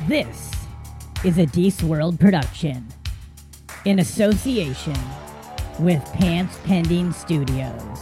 This is a Deece World production in association with Pants Pending Studios.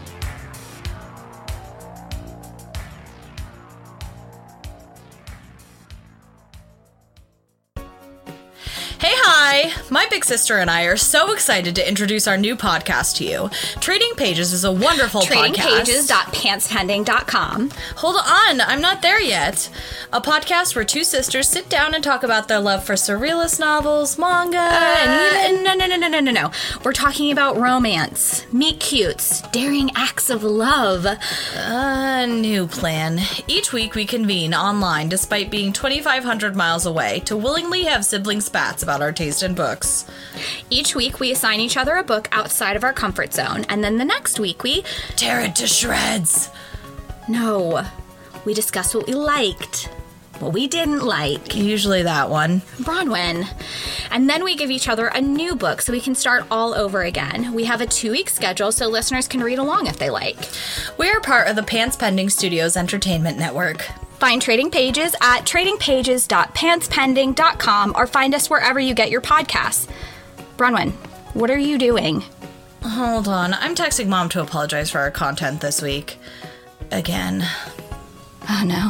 My big sister and I are so excited to introduce our new podcast to you. Trading Pages is a wonderful podcast. TradingPages.pantspending.com. Hold on, I'm not there yet. A podcast where two sisters sit down and talk about their love for surrealist novels, manga, and even... No. We're talking about romance, meet cutes, daring acts of love. New plan. Each week we convene online despite being 2,500 miles away to willingly have sibling spats about our taste in books. Each week we assign each other a book outside of our comfort zone, and then the next week we tear it to shreds. No, we discuss what we liked, what we didn't like. Usually that one. Bronwyn. And then we give each other a new book so we can start all over again. We have a 2-week schedule so listeners can read along if they like. We're part of the Pants Pending Studios Entertainment Network. Find Trading Pages at tradingpages.pantspending.com or find us wherever you get your podcasts. Bronwyn, what are you doing? Hold on. I'm texting Mom to apologize for our content this week. Again. Oh, no.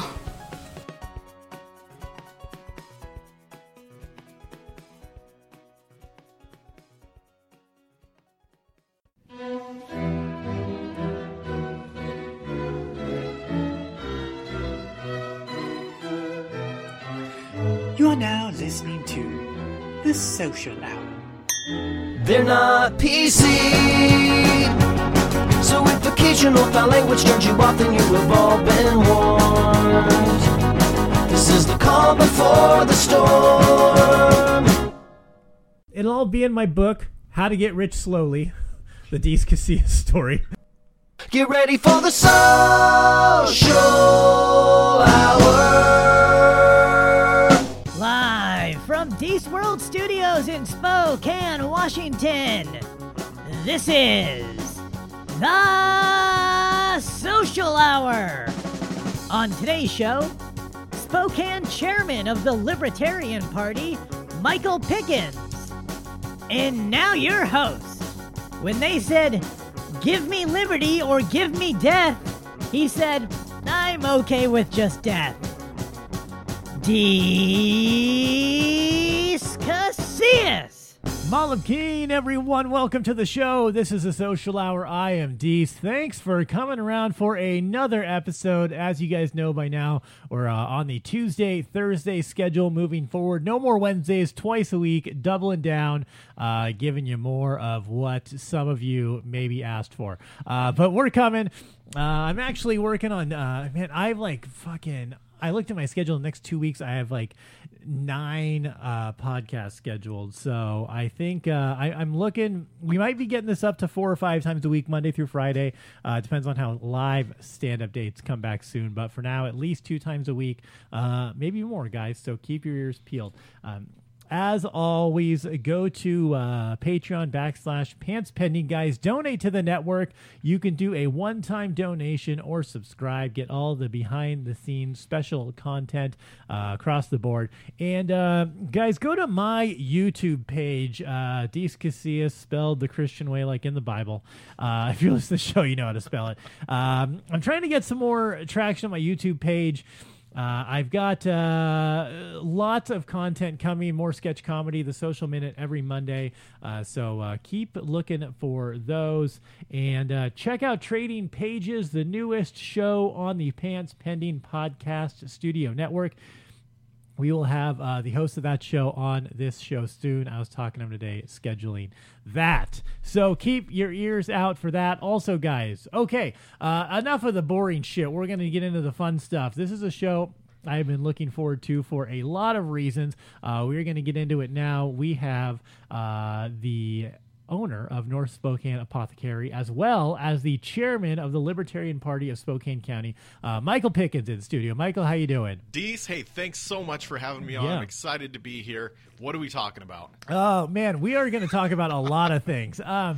You are now listening to The Social Hour. They're not PC, so if occasional foul language turns you off, then you have all been warned. This is the calm before the storm. It'll all be in my book, How to Get Rich Slowly, the Deece Casillas story. Get ready for the Social Hour. Live from Deece World Studios in Spokane, Washington, this is The Social Hour. On today's show, Spokane Chairman of the Libertarian Party, Michael Pickens. And now your host. When they said, "Give me liberty or give me death," he said, "I'm okay with just death." Deece Casillas. Malam Keen, everyone. Welcome to the show. This is a Social Hour. I am Deece. Thanks for coming around for another episode. As you guys know by now, we're on the Tuesday, Thursday schedule moving forward. No more Wednesdays, twice a week, doubling down, giving you more of what some of you maybe asked for. But we're coming. I'm actually working on, I looked at my schedule the next 2 weeks. I have 9 podcasts scheduled. So I think I'm looking, we might be getting this up to 4 or 5 times a week, Monday through Friday. Depends on how live stand-up dates come back soon. But for now, at least 2 times a week, maybe more, guys. So keep your ears peeled. As always, go to Patreon.com/PantsPending, guys. Donate to the network. You can do a one-time donation or subscribe. Get all the behind-the-scenes special content across the board. And, guys, go to my YouTube page, Deece Casillas, spelled the Christian way like in the Bible. If you listen to the show, you know how to spell it. I'm trying to get some more traction on my YouTube page. I've got lots of content coming, more sketch comedy, the Social Minute every Monday. So keep looking for those. And check out Trading Pages, the newest show on the Pants Pending Podcast Studio Network. We will have the host of that show on this show soon. I was talking to him today, scheduling that. So keep your ears out for that. Also, guys, okay, enough of the boring shit. We're going to get into the fun stuff. This is a show I've been looking forward to for a lot of reasons. We're going to get into it now. We have the owner of North Spokane Apothecary, as well as the chairman of the Libertarian Party of Spokane County, Michael Pickens, in the studio. Michael, how you doing? Deece, hey, thanks so much for having me on. Yeah. I'm excited to be here. What are we talking about? Oh, man, we are going to talk about a lot of things.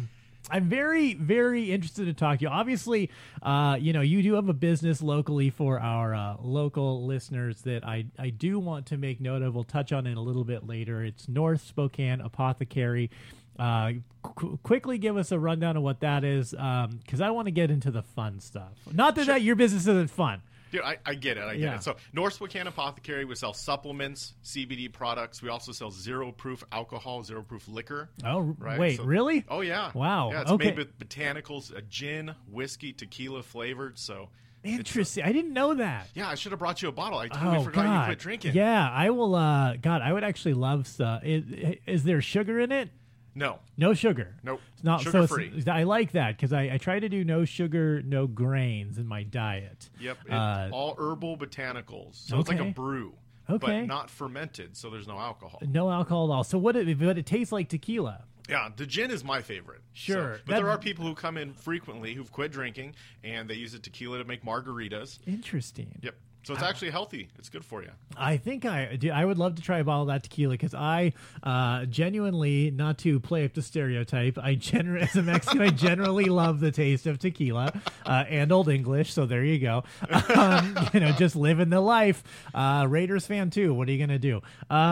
I'm very, very interested to talk to you. Obviously, you do have a business locally for our local listeners that I do want to make note of. We'll touch on it a little bit later. It's North Spokane Apothecary. Quickly give us a rundown of what that is, because I want to get into the fun stuff. Not that your business isn't fun. Dude, I get it. I get it. So North Spokane Apothecary, we sell supplements, CBD products. We also sell zero-proof alcohol, zero-proof liquor. Oh, right? wait, really? Oh, yeah. Wow. Yeah, it's okay. made with botanicals, gin, whiskey, tequila flavored. So interesting. I didn't know that. Yeah, I should have brought you a bottle. I totally forgot you quit drinking. Yeah, I will. God, I would actually love stuff. Is there sugar in it? No sugar. Nope. It's not sugar so free. I like that because I try to do no sugar, no grains in my diet. Yep. All herbal botanicals. So it's like a brew. Okay. But not fermented, so there's no alcohol. No alcohol at all. So but it tastes like tequila. Yeah, the gin is my favorite. Sure. So, but there are people who come in frequently who've quit drinking and they use the tequila to make margaritas. Interesting. Yep. So it's actually healthy. It's good for you. I think I would love to try a bottle of that tequila because I genuinely, not to play up the stereotype, as a Mexican, I generally love the taste of tequila and Old English. So there you go. Just living the life. Raiders fan too. What are you going to do?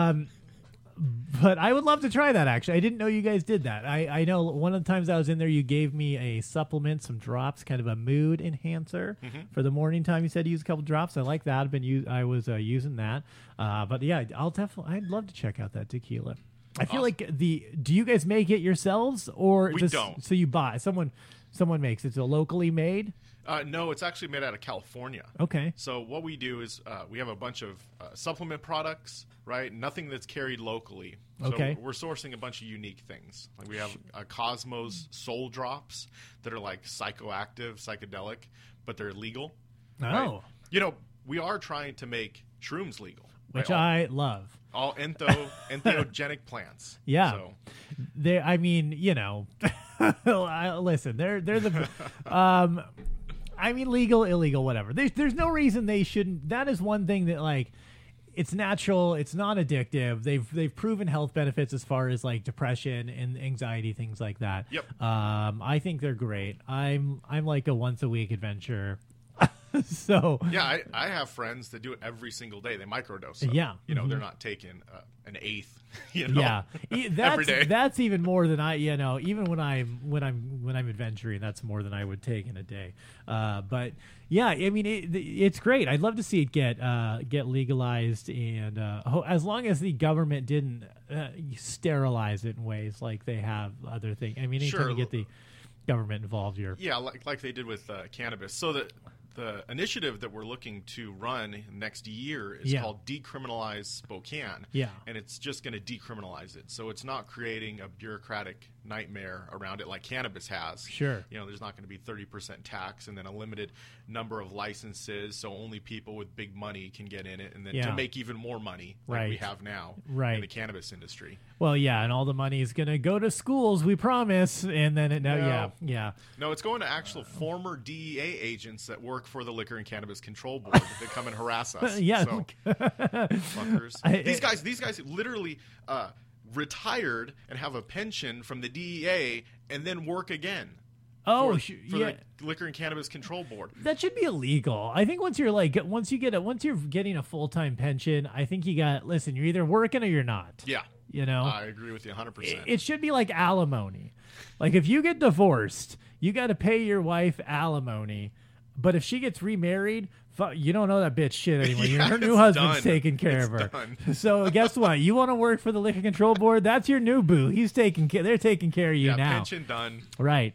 But I would love to try that, actually. I didn't know you guys did that. I know one of the times I was in there, you gave me a supplement, some drops, kind of a mood enhancer for the morning time. You said you use a couple drops. I like that. I was using that. But yeah, I'd love to check out that tequila. I feel like do you guys make it yourselves or we don't? So you buy someone makes it. It's a locally made. No, it's actually made out of California. Okay. So what we do is we have a bunch of supplement products, right? Nothing that's carried locally. So Okay. we're sourcing a bunch of unique things. Like we have Cosmos Soul Drops that are like psychoactive, psychedelic, but they're legal. Oh. Right? We are trying to make shrooms legal. Which right? I love. All entheogenic plants. Yeah. So. Listen, they're the legal, illegal, whatever. There's no reason they shouldn't. That is one thing that, like, it's natural. It's not addictive. They've proven health benefits as far as like depression and anxiety, things like that. Yep. I think they're great. I'm like a once a week adventure. So yeah, I have friends that do it every single day. They microdose. So, yeah. They're not taking an eighth. Yeah, every day. That's even more than I. Even when I'm adventuring, that's more than I would take in a day. But yeah, it's great. I'd love to see it get legalized, and as long as the government didn't sterilize it in ways like they have other things. Anytime you get the government involved, yeah, like they did with cannabis. So the initiative that we're looking to run next year is called Decriminalize Spokane. Yeah. And it's just going to decriminalize it. So it's not creating a bureaucratic nightmare around it like cannabis has. Sure. There's not going to be 30% tax and then a limited number of licenses, so only people with big money can get in it, and then to make even more money like we have now in the cannabis industry. Well, yeah, and all the money is going to go to schools, we promise, and then No, it's going to actual former DEA agents that work for the Liquor and Cannabis Control Board that come and harass us. Yeah. So, fuckers. These guys literally retired and have a pension from the DEA and then work again. Oh, for the Liquor and Cannabis Control Board. That should be illegal. I think once you're getting a full-time pension, I think you're either working or you're not. Yeah. I agree with you 100%. It should be like alimony. Like if you get divorced, you got to pay your wife alimony. But if she gets remarried, you don't know that bitch shit anymore. Her new husband's taking care of her. Done. So guess what? You want to work for the Liquor Control Board? That's your new boo. They're taking care of you now. Pension done. Right.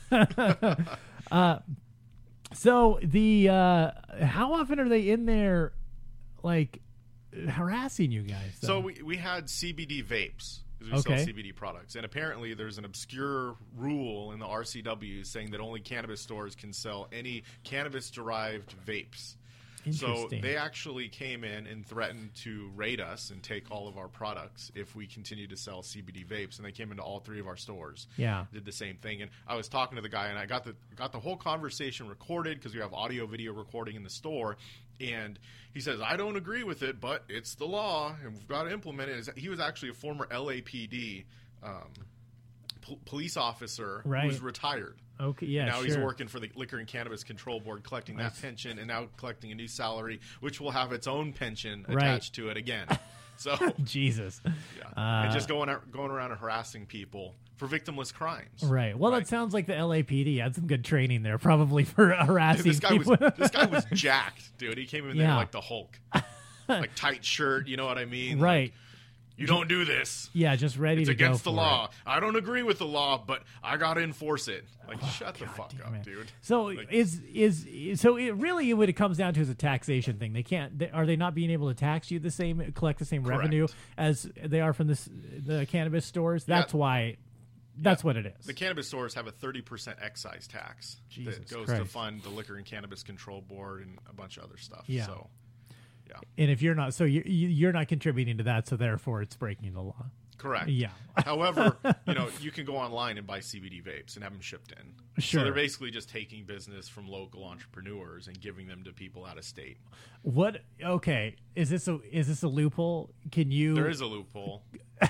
So how often are they in there, like, harassing you guys? Though? So we had CBD vapes because we sell CBD products, and apparently there's an obscure rule in the RCW saying that only cannabis stores can sell any cannabis-derived vapes. So they actually came in and threatened to raid us and take all of our products if we continue to sell CBD vapes. And they came into all three of our stores. Yeah, did the same thing. And I was talking to the guy, and I got the whole conversation recorded because we have audio video recording in the store. And he says, I don't agree with it, but it's the law, and we've got to implement it. He was actually a former LAPD police officer Right. who was retired. Okay, yeah, Now sure. he's working for the Liquor and Cannabis Control Board, collecting that pension, and now collecting a new salary, which will have its own pension attached to it again. So Jesus. yeah, and just going around and harassing people for victimless crimes. Right. Well, that sounds like the LAPD had some good training there, probably for harassing This guy people. this guy was jacked, dude. He came in there like the Hulk, like tight shirt. You know what I mean? Right. Like, you don't do this. Yeah, just ready It's to go against the for law. it. I don't agree with the law, but I gotta enforce it. Like, shut the fuck damn up, it. dude. So Like, so it really what it comes down to is a taxation thing. Are they not being able to tax you collect the same revenue as they are from the cannabis stores? That's why. That's what it is. the cannabis stores have a 30% excise tax Jesus that goes Christ. to fund the Liquor and Cannabis Control Board and a bunch of other stuff. Yeah. So, yeah, And if you're not, so you're not contributing to that, so therefore it's breaking the law. correct. Yeah. However, you can go online and buy CBD vapes and have them shipped in. Sure. So they're basically just taking business from local entrepreneurs and giving them to people out of state. What? Okay, is this a loophole? Can you? There is a loophole.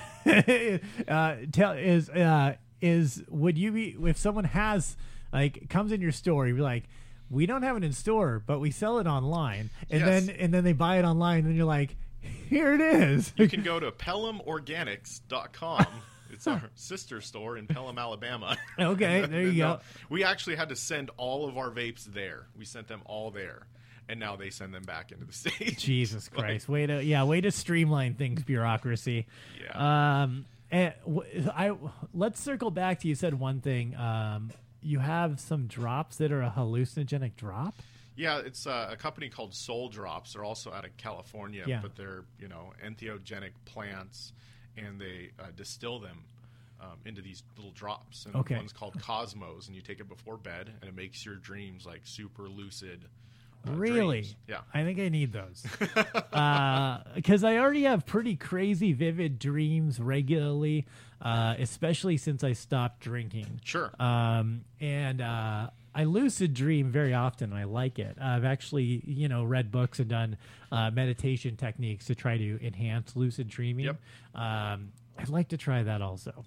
Would you be, if someone has comes in your store, you'd be like, we don't have it in store, but we sell it online, and Yes. then they buy it online, and you're like, here it is. You can go to PelhamOrganics.com. It's our sister store in Pelham, Alabama. Okay, there you go. We actually had to send all of our vapes there. We sent them all there. And now they send them back into the States. Jesus Christ! Way to streamline things, bureaucracy. Yeah. Let's circle back to, you said one thing. You have some drops that are a hallucinogenic drop. Yeah, it's a company called Soul Drops. They're also out of California, Yeah. but they're entheogenic plants, and they distill them into these little drops. And Okay. one's called Cosmos, and you take it before bed, and it makes your dreams like super lucid. Really? Dreams. Yeah. I think I need those. Because I already have pretty crazy, vivid dreams regularly, especially since I stopped drinking. Sure. And I lucid dream very often. And I like it. I've actually, read books and done meditation techniques to try to enhance lucid dreaming. Yep. I'd like to try that also,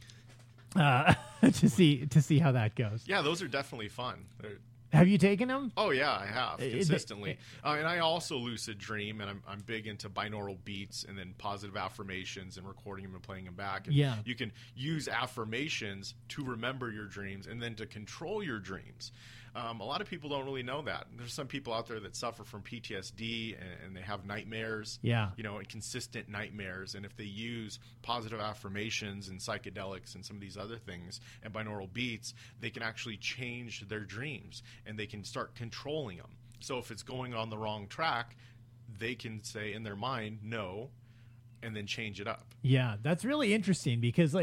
to see how that goes. Yeah, those are definitely fun. Have you taken them? Oh yeah, I have consistently, and I also lucid dream, and I'm big into binaural beats and then positive affirmations and recording them and playing them back. And Yeah. you can use affirmations to remember your dreams and then to control your dreams. A lot of people don't really know that. There's some people out there that suffer from PTSD and they have nightmares. Yeah. And consistent nightmares. And if they use positive affirmations and psychedelics and some of these other things and binaural beats, they can actually change their dreams and they can start controlling them. So if it's going on the wrong track, they can say in their mind, no, and then change it up. Yeah, that's really interesting because,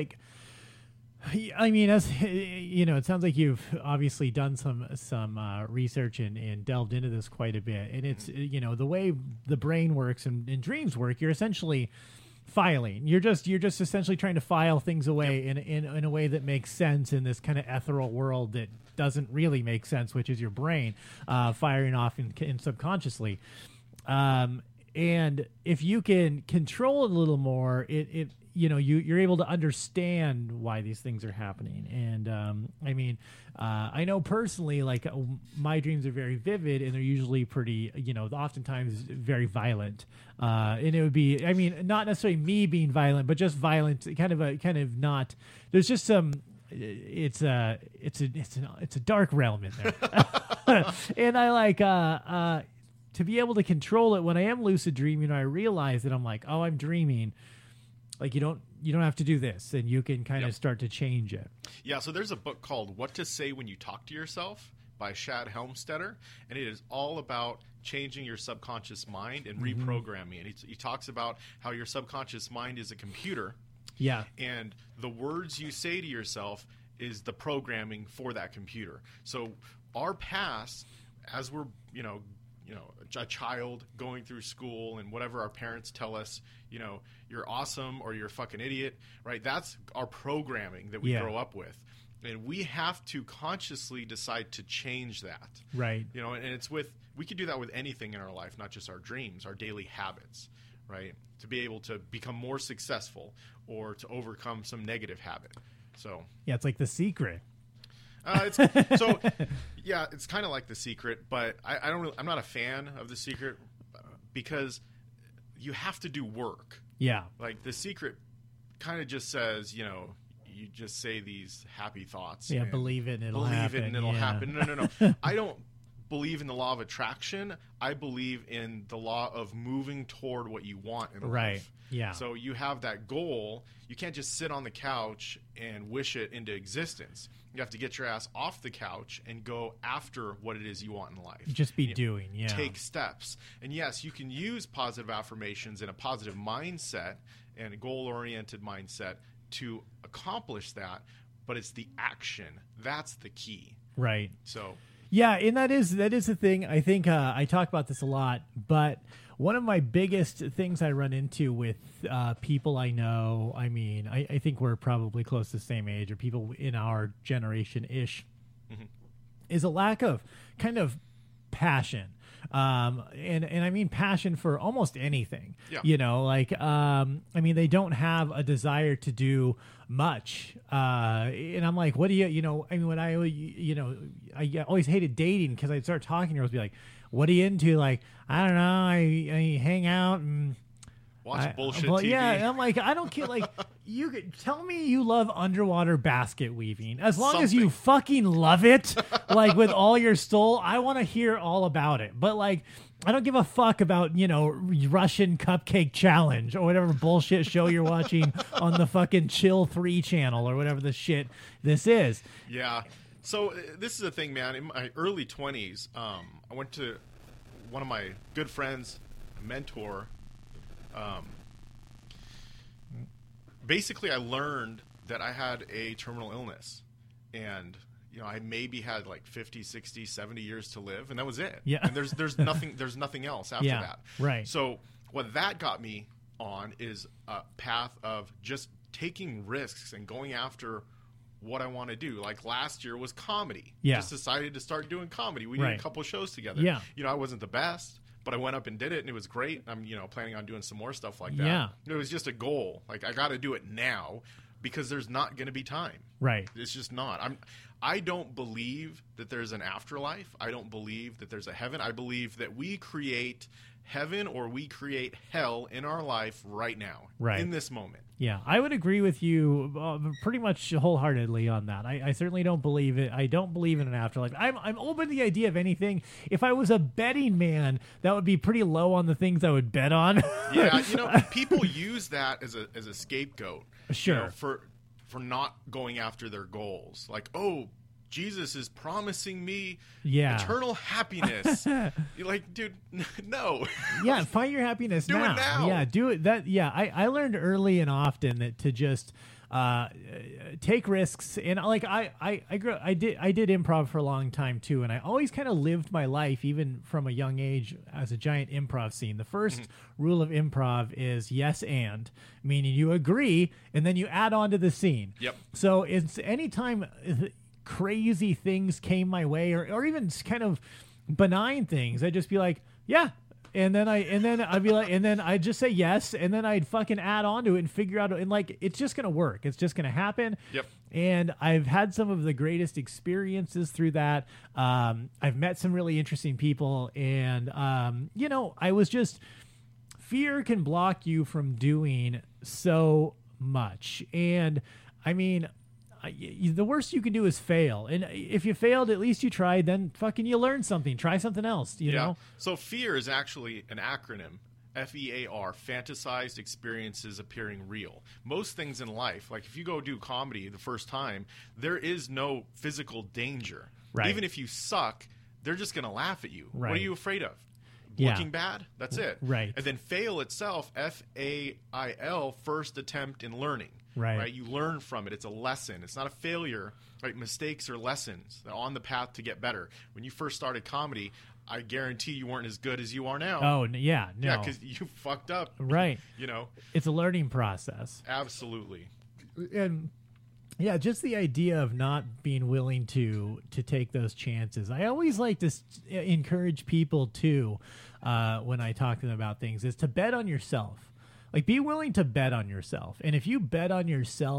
I mean, as it sounds like you've obviously done some research and delved into this quite a bit. And it's, the way the brain works and dreams work, you're essentially filing. You're just essentially trying to file things away in a way that makes sense in this kind of ethereal world that doesn't really make sense, which is your brain firing off in subconsciously. And if you can control it a little more, you're able to understand why these things are happening. And I know personally, my dreams are very vivid and they're usually pretty, oftentimes very violent. And it would be, not necessarily me being violent, but just violent, kind of not. There's just some. It's a dark realm in there, and I to be able to control it when I am lucid dreaming. I realize that I'm like, oh, I'm dreaming. You don't have to do this, and you can kind of start to change it. Yeah. So there's a book called "What to Say When You Talk to Yourself" by Shad Helmstetter, and it is all about changing your subconscious mind and reprogramming. And he talks about how your subconscious mind is a computer. Yeah. And the words you say to yourself is the programming for that computer. So our past, as we're, a child going through school and whatever our parents tell us, you're awesome or you're a fucking idiot, right? That's our programming that we grow up with. And we have to consciously decide to change that. Right. And we could do that with anything in our life, not just our dreams, our daily habits, right? To be able to become more successful or to overcome some negative habit. So Yeah, it's like The Secret. it's kind of like The Secret, but I'm not a fan of The Secret because you have to do work. Yeah. Like The Secret kind of just says, you just say these happy thoughts. Yeah, and believe it and it'll believe happen. it and it'll Yeah. happen. No. I don't believe in the law of attraction. I believe in the law of moving toward what you want in Right. life. Yeah. So you have that goal. You can't just sit on the couch and wish it into existence. You have to get your ass off the couch and go after what it is you want in life. Just be doing, yeah. Take steps. And yes, you can use positive affirmations and a positive mindset and a goal-oriented mindset to accomplish that, but it's the action. That's the key. Right. So Yeah, and that is the thing. I think I talk about this a lot, but one of my biggest things I run into with people I know, I mean, I think we're probably close to the same age, or people in our generation-ish, is a lack of kind of passion. And I mean passion for almost anything. Yeah. I mean, they don't have a desire to do much. And I'm like, what do I mean, when I always hated dating because I'd start talking to girls, be like, what are you into? Like, I don't know. I hang out and watch bullshit well, TV. Yeah, and I'm like, I don't care. Like, you could tell me you love underwater basket weaving. As long as you fucking love it, like with all your soul, I want to hear all about it. But like, I don't give a fuck about, Russian Cupcake Challenge or whatever bullshit show you're watching on the fucking Chill 3 channel or whatever the shit this is. Yeah. So this is the thing, man. In my early 20s, I went to one of my good friends, a mentor. Basically, I learned that I had a terminal illness, and I maybe had like 50, 60, 70 years to live, and that was it. Yeah. And there's nothing else after that. Right. So what that got me on is a path of just taking risks and going after what I want to do. Like last year was comedy. Yeah. Just decided to start doing comedy. We did Right. a couple shows together. Yeah. I wasn't the best, but I went up and did it, and it was great. I'm, planning on doing some more stuff like that. Yeah. It was just a goal. Like, I got to do it now because there's not going to be time. Right. It's just not. I don't believe that there's an afterlife. I don't believe that there's a heaven. I believe that we create heaven or we create hell in our life right now. Right. In this moment. Yeah, I would agree with you pretty much wholeheartedly on that. I certainly don't believe it. I don't believe in an afterlife. I'm open to the idea of anything. If I was a betting man, that would be pretty low on the things I would bet on. Yeah, people use that as a scapegoat. Sure. For not going after their goals. Like, oh, Jesus is promising me eternal happiness. You're like, dude, no. Yeah, find your happiness Do now. it now. Yeah, do it. I learned early and often that to just take risks, and like I did improv for a long time too, and I always kind of lived my life even from a young age as a giant improv scene. The first rule of improv is yes and, meaning you agree and then you add on to the scene. Yep. So it's anytime crazy things came my way, or even kind of benign things, I'd just be like, yeah. And then I'd be like, and then I'd just say yes, and then I'd fucking add on to it and figure out, and like, it's just gonna work. It's just gonna happen. Yep. And I've had some of the greatest experiences through that. I've met some really interesting people, and I was just, fear can block you from doing so much. And I mean, the worst you can do is fail, and if you failed, at least you tried. Then fucking you learned something. Try something else. You know. So fear is actually an acronym. FEAR, fantasized experiences appearing real. Most things in life, like if you go do comedy the first time, there is no physical danger. Right. Even if you suck, they're just going to laugh at you. Right. What are you afraid of? Yeah. Looking bad? That's it. Right. And then fail itself, FAIL, first attempt in learning. Right. You learn from it. It's a lesson. It's not a failure. Right? Mistakes are lessons on the path to get better. When you first started comedy, I guarantee you weren't as good as you are now. Oh, yeah. No. Yeah, because you fucked up. Right. It's a learning process. Absolutely. And yeah, just the idea of not being willing to take those chances. I always like to encourage people too, when I talk to them about things, is to bet on yourself. Like, be willing to bet on yourself. And if you bet on yourself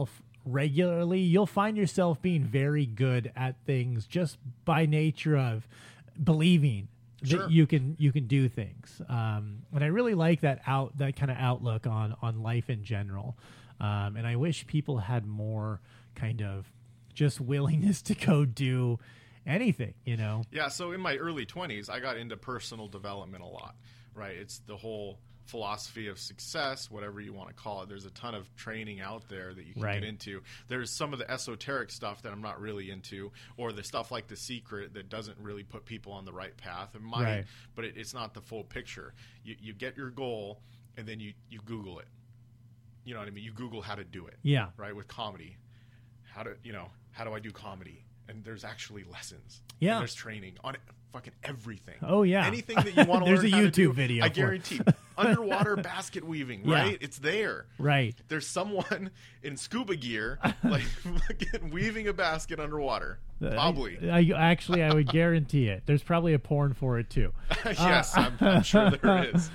regularly, you'll find yourself being very good at things just by nature of believing that you can do things. And I really like that kind of outlook on life in general. And I wish people had more kind of just willingness to go do anything, you know? Yeah. So in my early 20s, I got into personal development a lot, right? It's the whole philosophy of success, whatever you want to call it. There's a ton of training out there that you can get into. There's some of the esoteric stuff that I'm not really into, or the stuff like The Secret that doesn't really put people on the right path. It might, but it's not the full picture. You get your goal, and then you Google it. You know what I mean? You Google how to do it. Yeah. Right? With comedy. How do I do comedy? And there's actually lessons. Yeah. And there's training on fucking everything. Oh, yeah. Anything that you want to there's learn a how YouTube to do, video. I guarantee. Underwater basket weaving, right? It's there. Right. There's someone in scuba gear like fucking weaving a basket underwater. Probably. I would guarantee it. There's probably a porn for it too. Yes, I'm sure there is.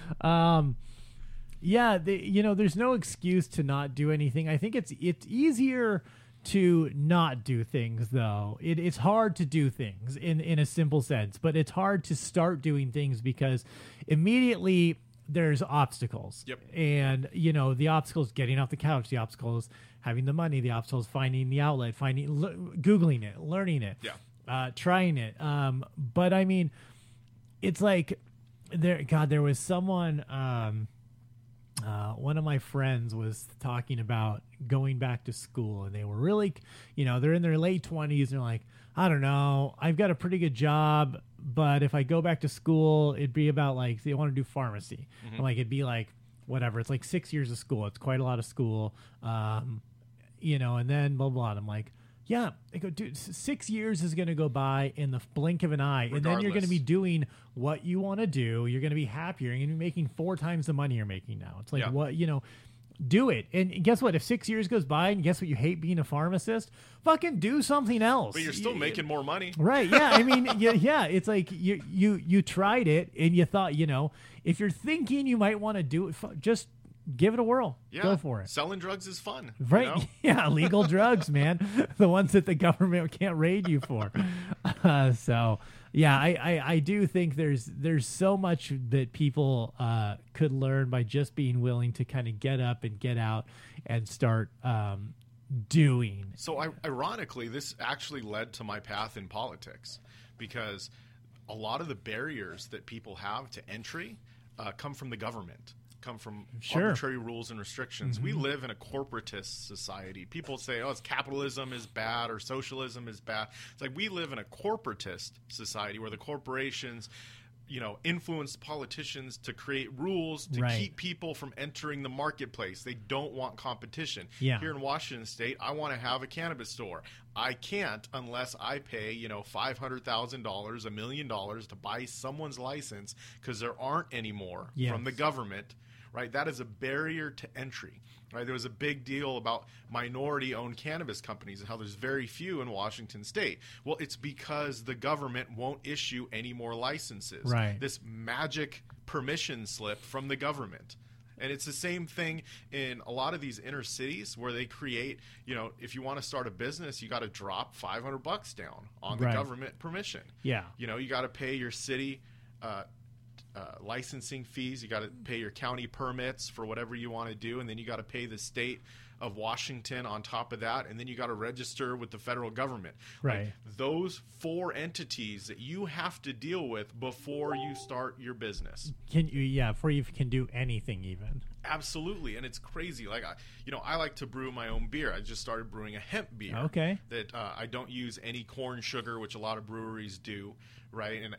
Yeah, there's no excuse to not do anything. I think it's easier to not do things, though. It's hard to do things in a simple sense, but it's hard to start doing things because immediately there's obstacles. Yep. And, the obstacles getting off the couch, the obstacles having the money, the obstacles finding the outlet, Googling it, learning it, trying it. But I mean, it's like there was someone, one of my friends was talking about going back to school, and they were really, they're in their late 20s, and they're like, I don't know, I've got a pretty good job, but if I go back to school, it'd be about like, they want to do pharmacy. And like, it'd be like, whatever, it's like 6 years of school. It's quite a lot of school. And then blah, blah. And I'm like, yeah, I go, dude, 6 years is going to go by in the blink of an eye. Regardless. And then you're going to be doing what you want to do. You're going to be happier. You're going to be making 4 times the money you're making now. It's like, what, do it. And guess what? If 6 years goes by and guess what? You hate being a pharmacist, fucking do something else. But you're still making more money. Right. Yeah. I mean, yeah. It's like you tried it and you thought, if you're thinking you might want to do it, just give it a whirl. Yeah. Go for it. Selling drugs is fun. Right. Yeah. Legal drugs, man. The ones that the government can't raid you for. So yeah, I do think there's so much that people could learn by just being willing to kind of get up and get out and start doing. So ironically, this actually led to my path in politics, because a lot of the barriers that people have to entry come from the government. Come from arbitrary rules and restrictions. We live in a corporatist society. People say, it's capitalism is bad or socialism is bad. It's like we live in a corporatist society where the corporations, influence politicians to create rules to keep people from entering the marketplace. They don't want competition. Yeah. Here in Washington State, I want to have a cannabis store. I can't unless I pay, $500,000, $1 million to buy someone's license, because there aren't any more from the government. Right, that is a barrier to entry. Right, there was a big deal about minority-owned cannabis companies and how there's very few in Washington State. Well, it's because the government won't issue any more licenses. Right, this magic permission slip from the government. And it's the same thing in a lot of these inner cities where they create, if you want to start a business, you got to drop $500 down on the government permission. Yeah, you got to pay your city. Licensing fees, you got to pay your county permits for whatever you want to do, and then you got to pay the state of Washington on top of that, and then you got to register with the federal government. Right. Like, those 4 entities that you have to deal with before you start your business. Before you can do anything even. Absolutely, and it's crazy. Like, I like to brew my own beer. I just started brewing a hemp beer. Okay. That I don't use any corn sugar, which a lot of breweries do, right? And,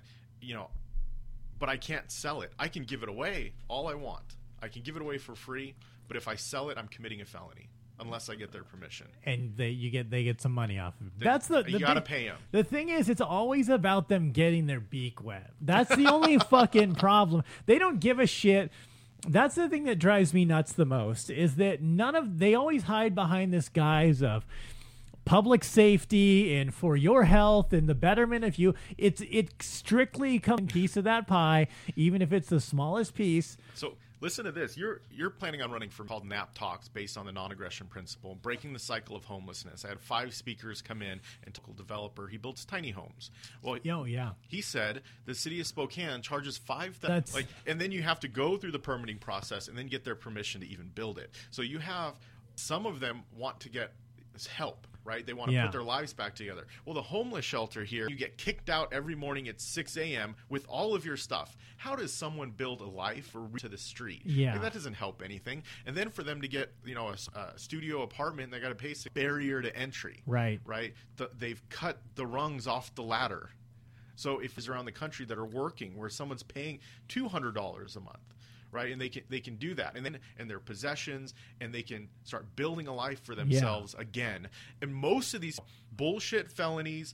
but I can't sell it. I can give it away all I want. I can give it away for free, but if I sell it, I'm committing a felony unless I get their permission. And they get some money off of it. You got to pay them. The thing is, it's always about them getting their beak wet. That's the only fucking problem. They don't give a shit. That's the thing that drives me nuts the most, is that they always hide behind this guise of public safety and for your health and the betterment of you. It strictly comes a piece of that pie, even if it's the smallest piece. So Listen to this. You're planning on running for called NAP Talks based on the non-aggression principle, breaking the cycle of homelessness. I had 5 speakers come in and local developer. He builds tiny homes. Well, he said the city of Spokane charges $5,000, and then you have to go through the permitting process and then get their permission to even build it. So you have some of them want to get help. Right? They want to put their lives back together. Well, the homeless shelter here, you get kicked out every morning at 6 a.m. with all of your stuff. How does someone build a life or to the street? Yeah. Like, that doesn't help anything. And then for them to get, a studio apartment, they got to pay a barrier to entry. Right. Right? They've cut the rungs off the ladder. So if it's around the country that are working where someone's paying $200 a month. Right, and they can do that, and their possessions, and they can start building a life for themselves again. And most of these bullshit felonies,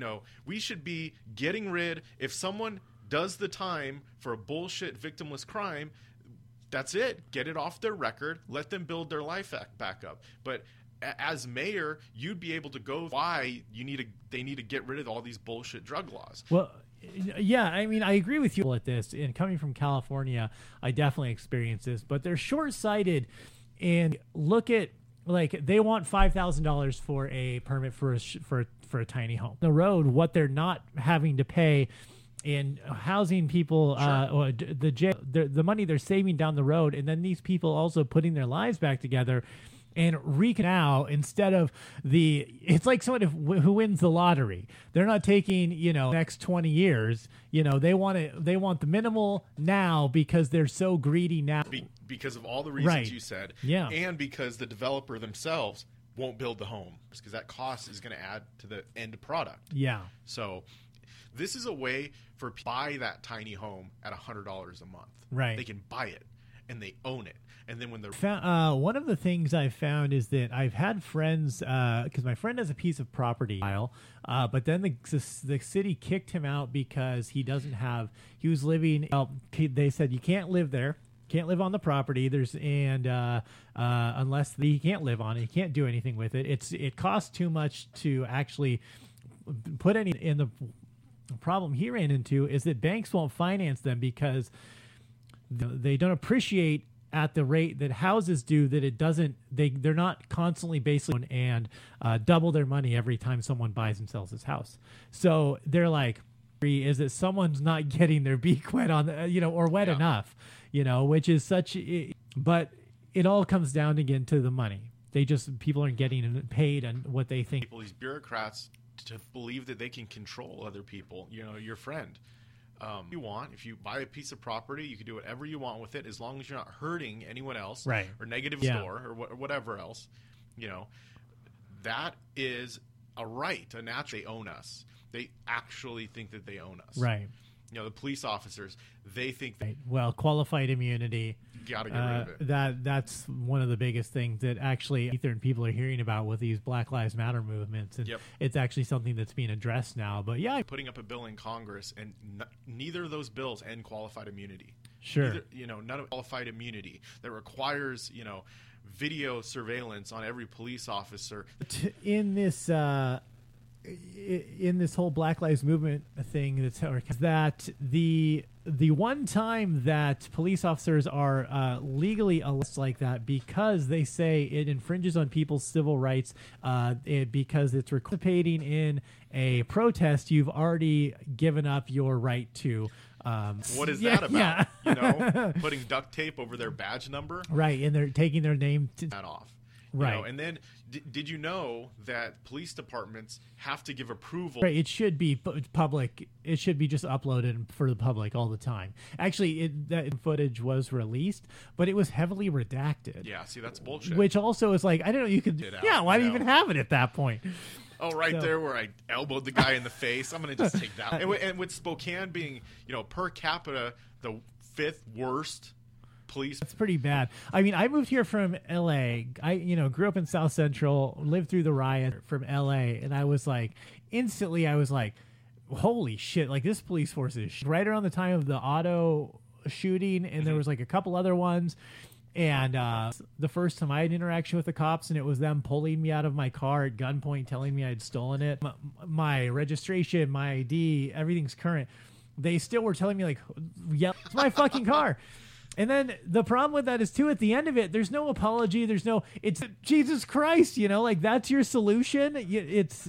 we should be getting rid. If someone does the time for a bullshit victimless crime, that's it. Get it off their record. Let them build their life back up. But as mayor, you'd be able to go why they need to get rid of all these bullshit drug laws. Well. Yeah, I mean, I agree with you at this. And coming from California, I definitely experienced this. But they're short-sighted and look at, they want $5,000 for a permit for a tiny home. The road, what they're not having to pay in housing people, or the money they're saving down the road, and then these people also putting their lives back together. And now, instead of it's like someone who wins the lottery. They're not taking, next 20 years. They want the minimal now because they're so greedy now. Because of all the reasons you said. Yeah. And because the developer themselves won't build the home. Because that cost is going to add to the end product. Yeah. So this is a way for people to buy that tiny home at $100 a month. Right. They can buy it and they own it. And then when they're one of the things I've found is that I've had friends, because my friend has a piece of property, but then the city kicked him out because he was living. They said you can't live there, can't live on the property. Unless he can't live on it, he can't do anything with it. It costs too much to actually put any in. The problem he ran into is that banks won't finance them because they don't appreciate at the rate that houses do, that it doesn't, they're not constantly basically and double their money every time someone buys and sells his house. So they're like, is that someone's not getting their beak wet on or wet enough, which is but it all comes down again to the money. People aren't getting paid on what they think. These bureaucrats to believe that they can control other people, your friend. If you buy a piece of property, you can do whatever you want with it as long as you're not hurting anyone else, right? Or negative store or whatever else. That is a right, a natural. They own us. They actually think that they own us, right? The police officers, they think that. Well, qualified immunity. You gotta get rid of it. That's one of the biggest things that actually people are hearing about with these Black Lives Matter movements, and it's actually something that's being addressed now. But putting up a bill in Congress, and neither of those bills end qualified immunity. Sure, none of qualified immunity that requires video surveillance on every police officer. In this whole Black Lives Movement thing, that the one time that police officers are legally arrested like that because they say it infringes on people's civil rights, because it's participating in a protest, you've already given up your right to. What is that about? Yeah. Putting duct tape over their badge number, right? And they're taking their name that off. Right. And then did you know that police departments have to give approval? Right. It should be public. It should be just uploaded for the public all the time. Actually, that footage was released, but it was heavily redacted. Yeah. See, that's bullshit. Which also is like, I don't know, you could. Yeah. Why do you even have it at that point? Oh, there where I elbowed the guy in the face. I'm going to just take that. And with Spokane being, per capita, the 5th worst police. That's pretty bad. I mean, I moved here from LA. I, grew up in South Central, lived through the riot from LA, and I was like, instantly, holy shit! Like, this police force is right around the time of the auto shooting, and there was like a couple other ones. And the first time I had interaction with the cops, and it was them pulling me out of my car at gunpoint, telling me I'd stolen it. My registration, my ID, everything's current. They still were telling me, like, yeah, it's my fucking car. And then the problem with that is too, at the end of it, there's no apology. It's Jesus Christ, like that's your solution. It's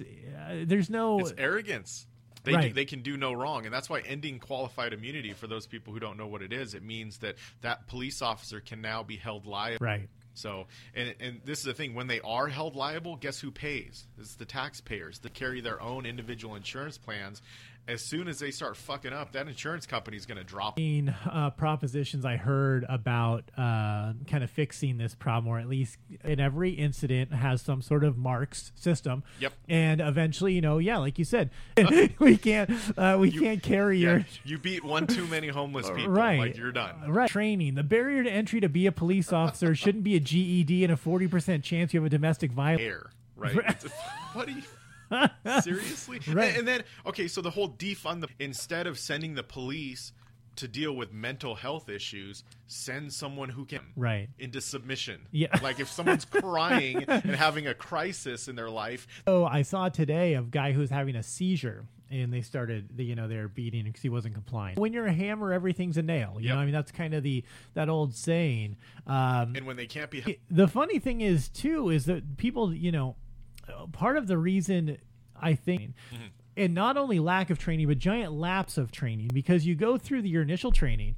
arrogance. They can do no wrong, and that's why ending qualified immunity for those people who don't know what it is. It means that police officer can now be held liable. Right. So, and this is the thing: when they are held liable, guess who pays? It's the taxpayers that carry their own individual insurance plans. As soon as they start fucking up, that insurance company is going to drop. Propositions I heard about kind of fixing this problem, or at least in every incident has some sort of marks system. Yep. And eventually, like you said, we can't carry your. You beat one too many homeless people. Right. Like you're done. Right. Training. The barrier to entry to be a police officer shouldn't be a GED and a 40% chance you have a domestic violence. Right. What do you? Seriously? Right. And then, okay, so the whole defund instead of sending the police to deal with mental health issues, send someone who can into submission. Yeah. Like if someone's crying and having a crisis in their life. Oh, I saw today of a guy who's having a seizure. And they started, they're beating because he wasn't compliant. When you're a hammer, everything's a nail. You know, I mean, that's kind of that old saying. And when they can't be, the funny thing is too is that people, part of the reason I think, and not only lack of training, but giant lapse of training, because you go through your initial training,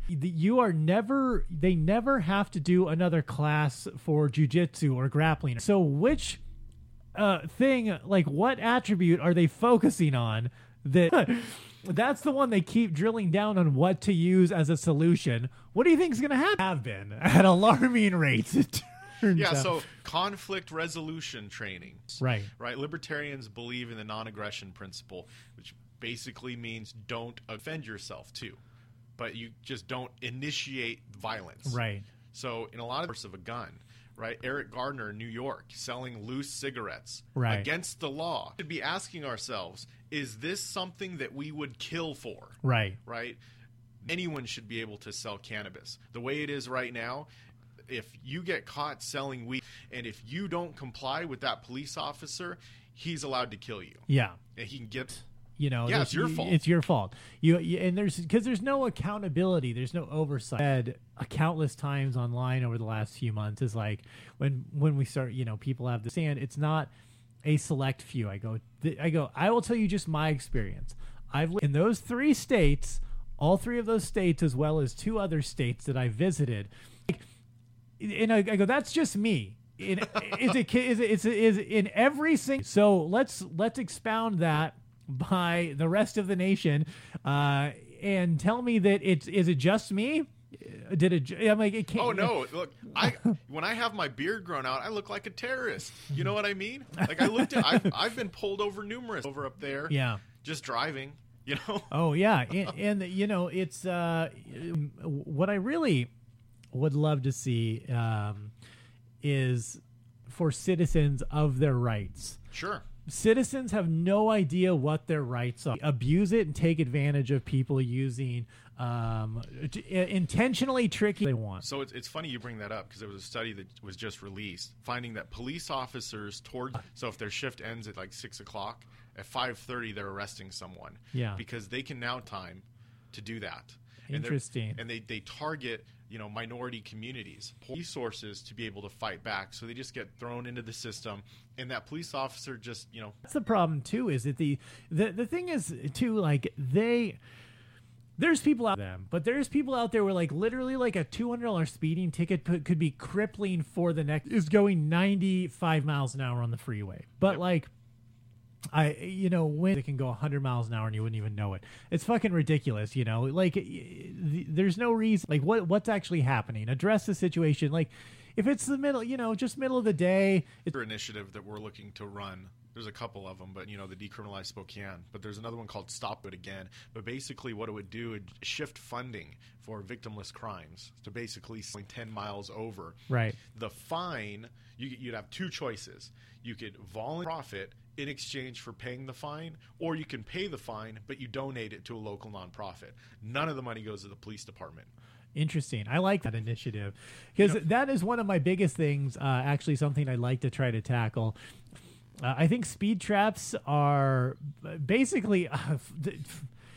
they never have to do another class for jujitsu or grappling. So which thing, like what attribute are they focusing on? That's the one they keep drilling down on what to use as a solution. What do you think is going to happen? Have been at alarming rates. So conflict resolution training. Right. Libertarians believe in the non-aggression principle, which basically means don't offend yourself too, but you just don't initiate violence. Right. So in a lot of a gun. Right, Eric Gardner in New York selling loose cigarettes against the law. We should be asking ourselves, is this something that we would kill for? Right. Anyone should be able to sell cannabis. The way it is right now, if you get caught selling weed and if you don't comply with that police officer, he's allowed to kill you. Yeah. And he can get... it's your fault. It's your fault. And there's no accountability. There's no oversight. Said countless times online over the last few months is like when we start, people have the stand. It's not a select few. I will tell you just my experience. I've lived in those 3 states, all 3 of those states, as well as 2 other states that I visited. And I go, that's just me. Is in every single. So let's expound that by the rest of the nation, and tell me that is it just me? I'm like, it can't. Oh no! Look, when I have my beard grown out, I look like a terrorist. You know what I mean? Like I've been pulled over numerous over up there. Yeah, just driving. Oh yeah, and it's what I really would love to see is for citizens of their rights. Sure. Citizens have no idea what their rights are. Abuse it and take advantage of people using intentionally tricky they want. So it's funny you bring that up because there was a study that was just released finding that police officers so if their shift ends at like 6 o'clock, at 5:30 they're arresting someone. Yeah. Because they can now time to do that. Interesting. And they target minority communities, resources to be able to fight back. So they just get thrown into the system, and that police officer just, That's the problem too. Is that the thing is too, like there's people out there, but there's people out there where like literally like a $200 speeding ticket could be crippling for the next is going 95 miles an hour on the freeway, but when it can go 100 miles an hour and you wouldn't even know it. It's fucking ridiculous, there's no reason. Like, what's actually happening? Address the situation. Like, if it's the middle, just middle of the day. It's an initiative that we're looking to run. There's a couple of them, but, the Decriminalize Spokane. But there's another one called Stop It Again. But basically what it would do would shift funding for victimless crimes to basically 10 miles over. Right. The fine, you'd have 2 choices. You could volunteer profit in exchange for paying the fine, or you can pay the fine, but you donate it to a local nonprofit. None of the money goes to the police department. Interesting. I like that initiative because that is one of my biggest things, actually something I'd like to try to tackle. I think speed traps are basically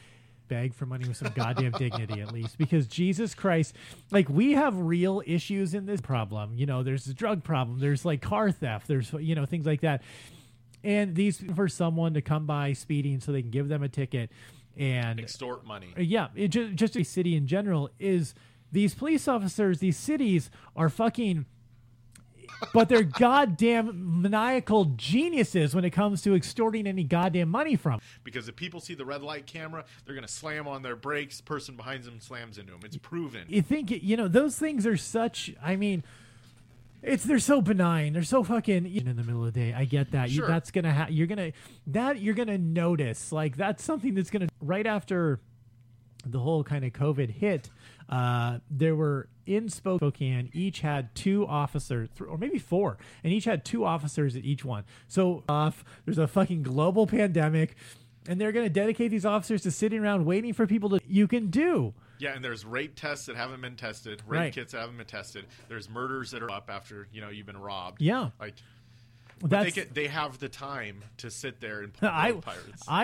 beg for money with some goddamn dignity at least, because Jesus Christ, like, we have real issues in this problem. You know, there's a drug problem, there's like car theft, there's, you know, things like that. And these for someone to come by speeding so they can give them a ticket and extort money. Yeah, it just a city in general is these police officers, these cities are fucking, but they're goddamn maniacal geniuses when it comes to extorting any goddamn money from. Because if people see the red light camera, they're going to slam on their brakes. Person behind them slams into them. It's proven. You think, you know, those things are such, I mean, they're so benign. They're so fucking in the middle of the day. I get that. Sure. That's going to you're going to notice. Like, that's something that's going to, right after the whole kind of COVID hit, there were in Spokane, each had 2 officers, or maybe 4, and each had 2 officers at each one. So there's a fucking global pandemic, and they're going to dedicate these officers to sitting around waiting for people to, you can do. Yeah, and there's rape tests that haven't been tested, rape kits that haven't been tested. There's murders that are up after, you know, you've been robbed. Yeah. Like, but they have the time to sit there and play pirates. I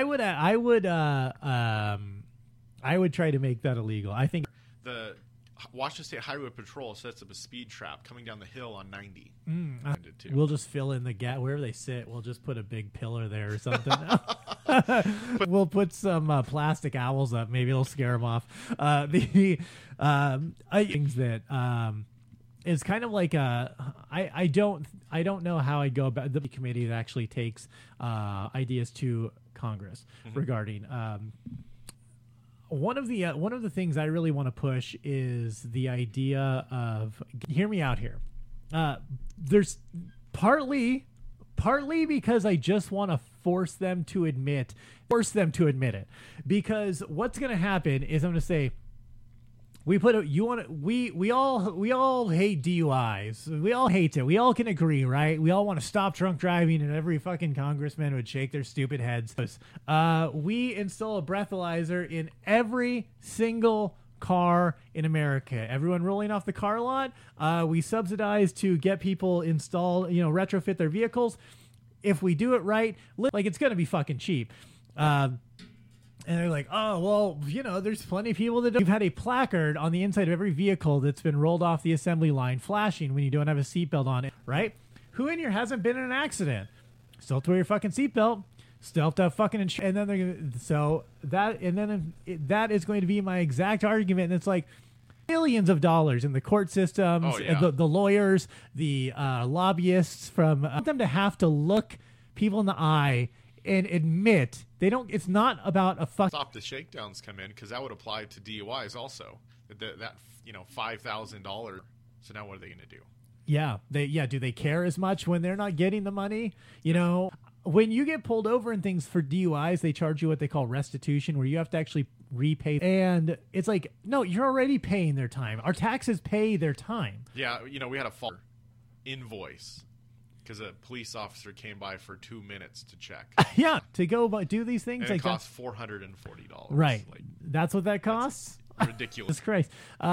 would try to make that illegal. I think the Washington State Highway Patrol sets up a speed trap coming down the hill on 90. We'll just fill in the gap wherever they sit. We'll just put a big pillar there or something. We'll put some plastic owls up. Maybe it'll scare them off. Things that is kind of like I don't know how I go about the committee that actually takes ideas to Congress regarding. One of the things I really want to push is the idea of, hear me out here. There's partly because I just want to force them to admit it, because what's going to happen is I'm going to say, we all hate DUIs. We all hate it. We all can agree, right? We all want to stop drunk driving, and every fucking congressman would shake their stupid heads. We install a breathalyzer in every single car in America. Everyone rolling off the car lot, we subsidize to get people install, retrofit their vehicles. If we do it right, like, it's going to be fucking cheap. And they're like, oh, well, there's plenty of people that don't. You've had a placard on the inside of every vehicle that's been rolled off the assembly line flashing when you don't have a seatbelt on it, right? Who in here hasn't been in an accident? Still have to wear your fucking seatbelt. Still have to have fucking insurance. And then they're going to, that is going to be my exact argument. And it's like billions of dollars in the court systems, the lawyers, the lobbyists, from them to have to look people in the eye and admit they don't. It's not about a fuck. Stop the shakedowns come in, because that would apply to DUIs also. That $5,000. So now what are they going to do? Yeah, do they care as much when they're not getting the money? When you get pulled over and things for DUIs, they charge you what they call restitution, where you have to actually repay. And it's like, no, you're already paying their time. Our taxes pay their time. Yeah, we had a fault invoice because a police officer came by for 2 minutes to check. Yeah, to go do these things. And it costs $440. Right. That's what that costs? Ridiculous. Jesus Christ.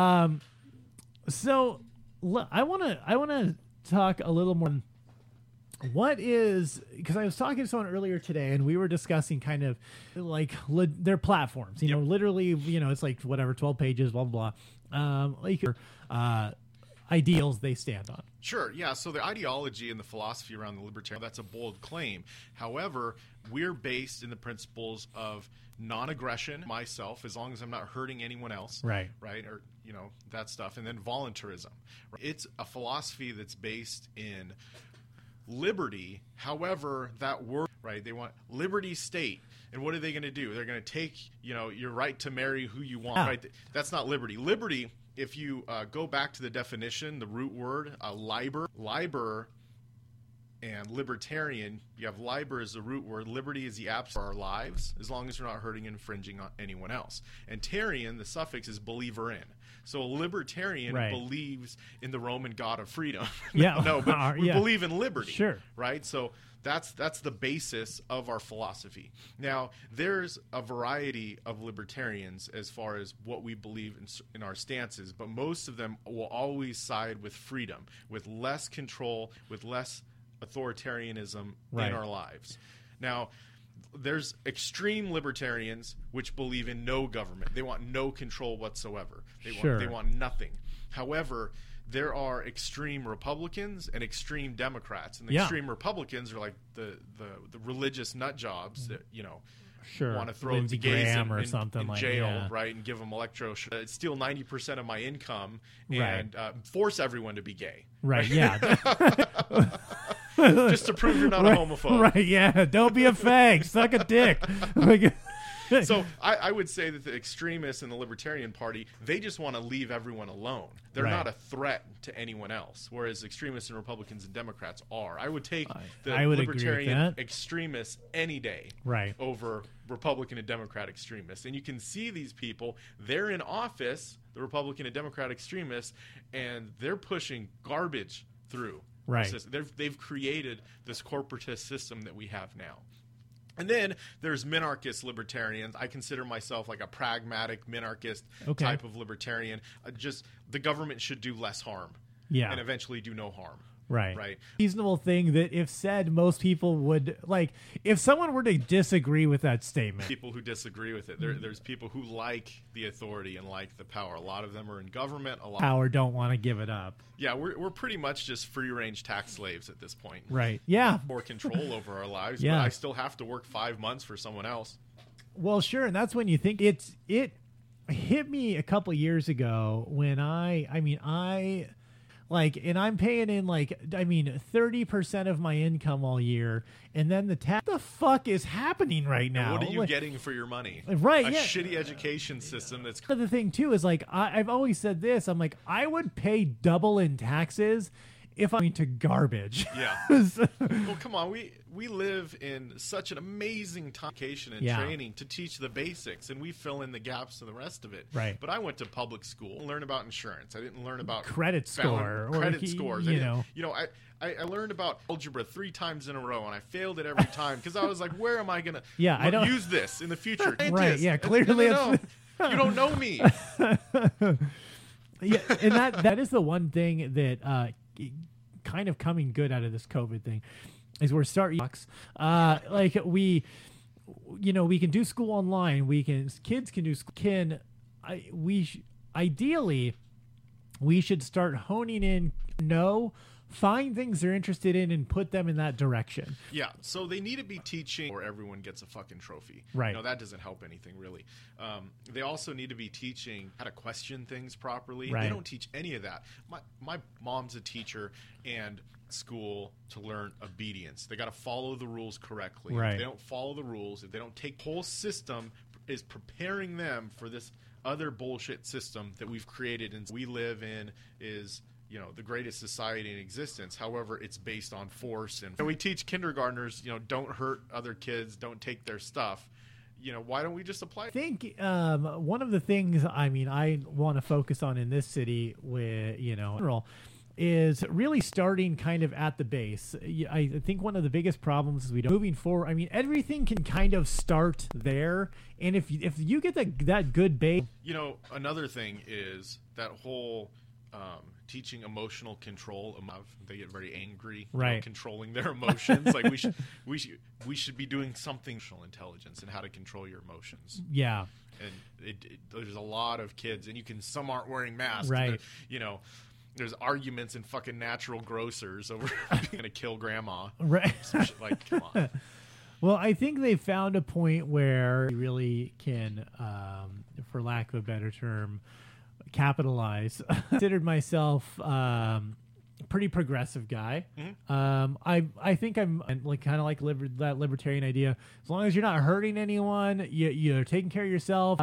So I want to talk a little more. What is, because I was talking to someone earlier today, and we were discussing kind of like their platforms. Literally, it's like whatever, 12 pages, blah blah blah. Ideals they stand on. Sure, yeah. So the ideology and the philosophy around the libertarian, that's a bold claim. However, we're based in the principles of non-aggression, myself, as long as I'm not hurting anyone else. Right. Or, that stuff. And then voluntarism. It's a philosophy that's based in liberty. However, that word, right, they want liberty state. And what are they going to do? They're going to take, your right to marry who you want. Right? That's not liberty. Liberty, if you go back to the definition, the root word, liber and libertarian, you have liber as the root word. Liberty is the absence of our lives, as long as you're not hurting and infringing on anyone else. And tarian, the suffix, is believer in. So a libertarian believes in the Roman god of freedom. But we believe in liberty. Sure. Right? So that's the basis of our philosophy. Now, there's a variety of libertarians as far as what we believe in our stances, but most of them will always side with freedom, with less control, with less authoritarianism in our lives. Now, there's extreme libertarians which believe in no government. They want no control whatsoever. They want nothing. However, there are extreme Republicans and extreme Democrats, and the extreme Republicans are like the religious nut jobs that want to throw Lindsey the gays Graham or something in like jail, that. right, and give them steal 90% of my income and force everyone to be gay. Right. Yeah. Just to prove you're not a homophobe. Right. Yeah. Don't be a fag. Suck a dick. So I would say that the extremists in the Libertarian Party, they just want to leave everyone alone. They're not a threat to anyone else, whereas extremists and Republicans and Democrats are. I would take the Libertarian extremists any day over Republican and Democrat extremists. And you can see these people, they're in office, the Republican and Democrat extremists, and they're pushing garbage through. Right. They've created this corporatist system that we have now. And then there's minarchist libertarians. I consider myself like a pragmatic minarchist type of libertarian. Just the government should do less harm and eventually do no harm. Right. Reasonable thing that if said, most people would like. If someone were to disagree with that statement, people who disagree with it. There's people who like the authority and like the power. A lot of them are in government. A lot power don't want to give it up. Yeah, we're pretty much just free range tax slaves at this point. Right. Yeah. More control over our lives. But I still have to work 5 months for someone else. Well, sure, and that's when you think it hit me a couple years ago when I. And I'm paying in 30% of my income all year, and then the tax. What the fuck is happening right now? And what are you getting for your money? Right, a shitty education system. That's the thing too is I've always said this. I'm like, I would pay double in taxes if I'm into garbage. Yeah. Well, come on, we live in such an amazing time education and training to teach the basics, and we fill in the gaps to the rest of it. Right. But I went to public school and learned about insurance. I didn't learn about credit scores. I learned about algebra 3 times in a row, and I failed it every time because I was like, where am I going to use this in the future? Right, yeah, clearly. No, you don't know me. Yeah, and that is the one thing that kind of coming good out of this COVID thing is we're starting we can do school online. Kids can do school. Ideally, we should start honing in. Find things they're interested in and put them in that direction. Yeah, so they need to be teaching where everyone gets a fucking trophy. Right. That doesn't help anything, really. They also need to be teaching how to question things properly. Right. They don't teach any of that. My mom's a teacher and school to learn obedience. They got to follow the rules correctly. Right. If they don't follow the rules, if they don't take the whole system is preparing them for this other bullshit system that we've created and we live in is the greatest society in existence. However, it's based on force. And we teach kindergartners, don't hurt other kids, don't take their stuff. Why don't we just apply? I think one of the things, I want to focus on in this city with, is really starting kind of at the base. I think one of the biggest problems is moving forward. Everything can kind of start there. And if you get that good base. Another thing is that whole teaching emotional control. They get very angry, right? Controlling their emotions. Like we should be doing something emotional intelligence and how to control your emotions. Yeah, and there's a lot of kids, and some aren't wearing masks, right? There's arguments in fucking natural grocers over going to kill grandma, right? Come on. Well, I think they found a point where you really can, for lack of a better term, capitalize. I considered myself pretty progressive guy. Mm-hmm. I think I'm kind of that libertarian idea. As long as you're not hurting anyone, you're taking care of yourself.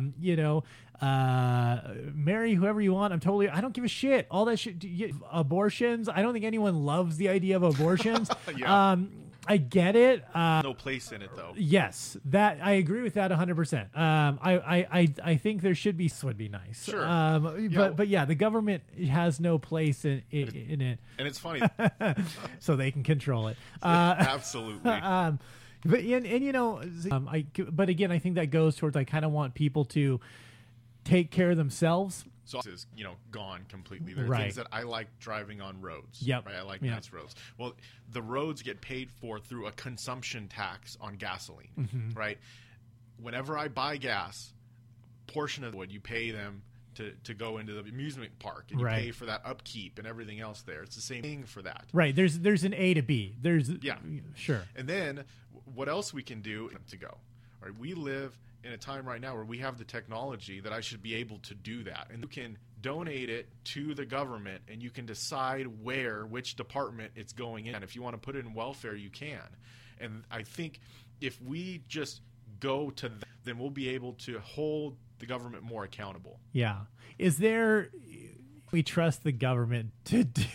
Marry whoever you want. I don't give a shit. All that shit. Abortions. I don't think anyone loves the idea of abortions. Yeah. I get it. No place in it, though. Yes, that I agree with that 100%. I think there should be. Would be nice. Sure. But yeah, the government has no place in it. And it's funny, so they can control it. Absolutely. But again, I think that goes towards I kind of want people to take care of themselves So this is, gone completely. There are Right. things that I like driving on roads. Yep. Right? I like Yep. nice roads. Well, the roads get paid for through a consumption tax on gasoline, Mm-hmm. right? Whenever I buy gas, portion of what you pay them to go into the amusement park, and you Right. pay for that upkeep and everything else there. It's the same thing for that. Right. There's an A to B. Yeah. Sure. And then what else we can do to go? All right, we live in a time right now where we have the technology that I should be able to do that. And you can donate it to the government, and you can decide which department it's going in. And if you want to put it in welfare, you can. And I think if we just go to that, then we'll be able to hold the government more accountable. Yeah. Is there? We trust the government to do.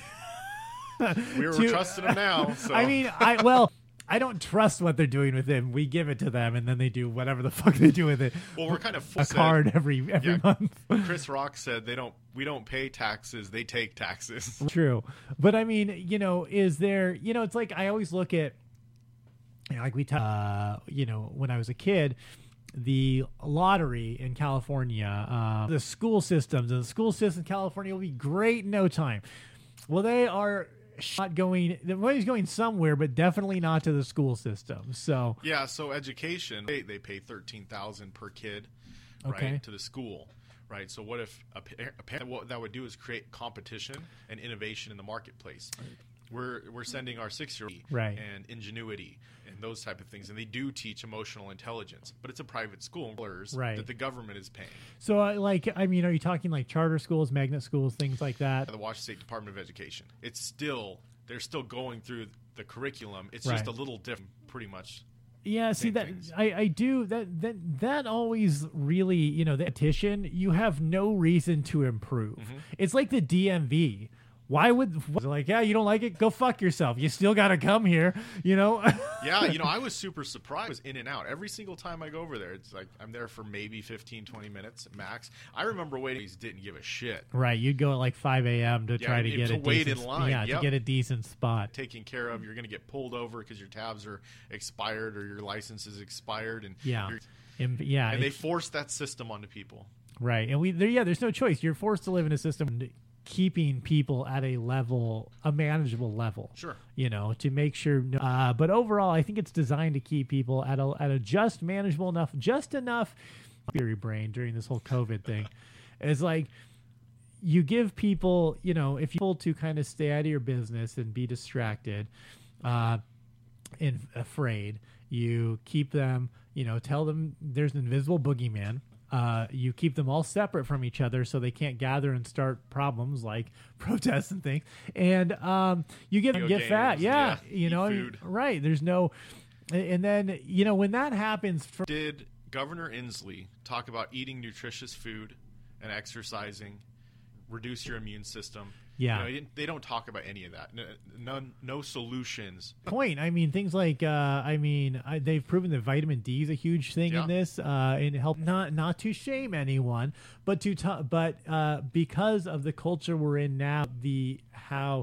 We're trusting them now. So. I mean, I don't trust what they're doing with it. We give it to them, and then they do whatever the fuck they do with it. Well, we're kind of a card every month. Chris Rock said we don't pay taxes, they take taxes. True, but I mean, is there? It's like I always look at, like we talk, when I was a kid, the lottery in California, the school systems, and the school system in California will be great in no time. Well, they are not going. The money's going somewhere, but definitely not to the school system. So yeah, so education, they pay $13,000 per kid, Okay. right, to the school, right? So what if a parent, what that would do is create competition and innovation in the marketplace. We're sending our 6-year-old Right. and ingenuity and those type of things, and they do teach emotional intelligence, but it's a private school Right. that the government is paying. So, are you talking like charter schools, magnet schools, things like that? The Washington State Department of Education. They're still going through the curriculum. It's Right. just a little different, pretty much. Yeah, see Same that things. I do that always really, the petition, you have no reason to improve. Mm-hmm. It's like the DMV. Why would you don't like it? Go fuck yourself. You still got to come here, Yeah, I was super surprised. I was in and out. Every single time I go over there, it's like I'm there for maybe 15, 20 minutes max. I remember waiting. Didn't give a shit. Right, you'd go at like 5 a.m. to try to get to a wait decent, in line. Yeah, Yep. to get a decent spot. Taken care of. You're going to get pulled over because your tabs are expired or your license is expired. And Yeah, and they it's- force that system onto people. right, and there's no choice. You're forced to live in a system keeping people at a manageable level. Sure. To make sure. But overall, I think it's designed to keep people at a just manageable enough, just enough. Theory brain during this whole COVID thing, is like you give people, if you're able to kind of stay out of your business and be distracted, and afraid, you keep them. Tell them there's an invisible boogeyman. You keep them all separate from each other so they can't gather and start problems like protests and things. And you get them Video get fat. games, Yeah. eat food. Right. There's no. And then, when that happens. Did Governor Inslee talk about eating nutritious food and exercising, reduce your immune system? Yeah. They don't talk about any of that. No solutions. Point. I mean, things like they've proven that vitamin D is a huge thing Yeah. in this, and help not to shame anyone, but because of the culture we're in now, how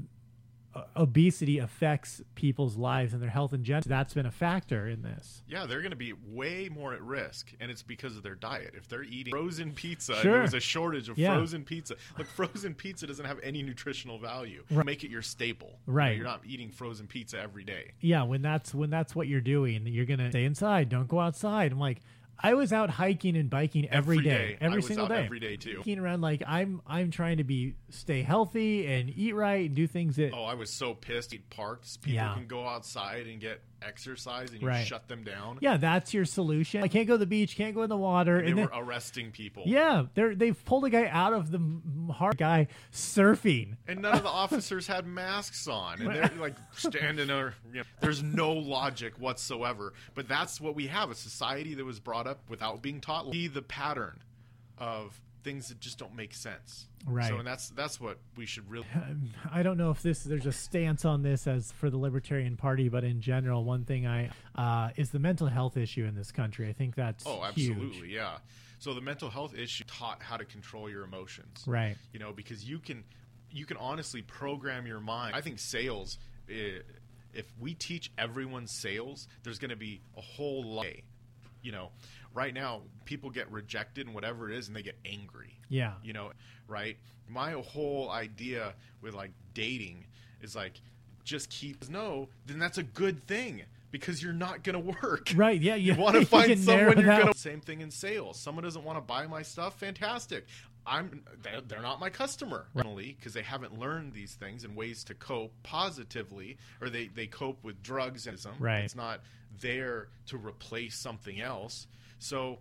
obesity affects people's lives and their health in general. That's been a factor in this. Yeah, they're going to be way more at risk, and it's because of their diet. If they're eating frozen pizza, Sure. and there was a shortage of Yeah. frozen pizza. Look, frozen pizza doesn't have any nutritional value. Right. Make it your staple. Right. You're not eating frozen pizza every day. Yeah, when that's what you're doing, you're gonna stay inside. Don't go outside. I'm like, I was out hiking and biking every day, I every was single out day, every day too. Hiking around, like I'm trying to stay healthy and eat right and do things that. Oh, I was so pissed. Eat parks. People Yeah. can go outside and get exercise, and you Right. shut them down. Yeah, that's your solution. I can't go to the beach, can't go in the water, They and were then, arresting people. yeah, they've pulled a guy out of the hard guy surfing. And none of the officers had masks on, and they're like standing there. There's no logic whatsoever. But that's what we have—a society that was brought up without being taught. See the pattern of things that just don't make sense. Right. So, and that's what we should really. I don't know if there's a stance on this as for the Libertarian Party, but in general, one thing is the mental health issue in this country. I think that's absolutely, huge. yeah. So the mental health issue taught how to control your emotions, Right. Because you can honestly program your mind. I think sales, if we teach everyone sales, there's going to be a whole lot. right now people get rejected and whatever it is, and they get angry. Yeah. You know, right? My whole idea with like dating is like, just keep no, then that's a good thing. Because you're not going to work. Right, yeah. You want to find can someone narrow you're that going to... Same thing in sales. Someone doesn't want to buy my stuff, fantastic. They're not my customer. Because they haven't learned these things and ways to cope positively, or they cope with drugs. Right. It's not there to replace something else. So...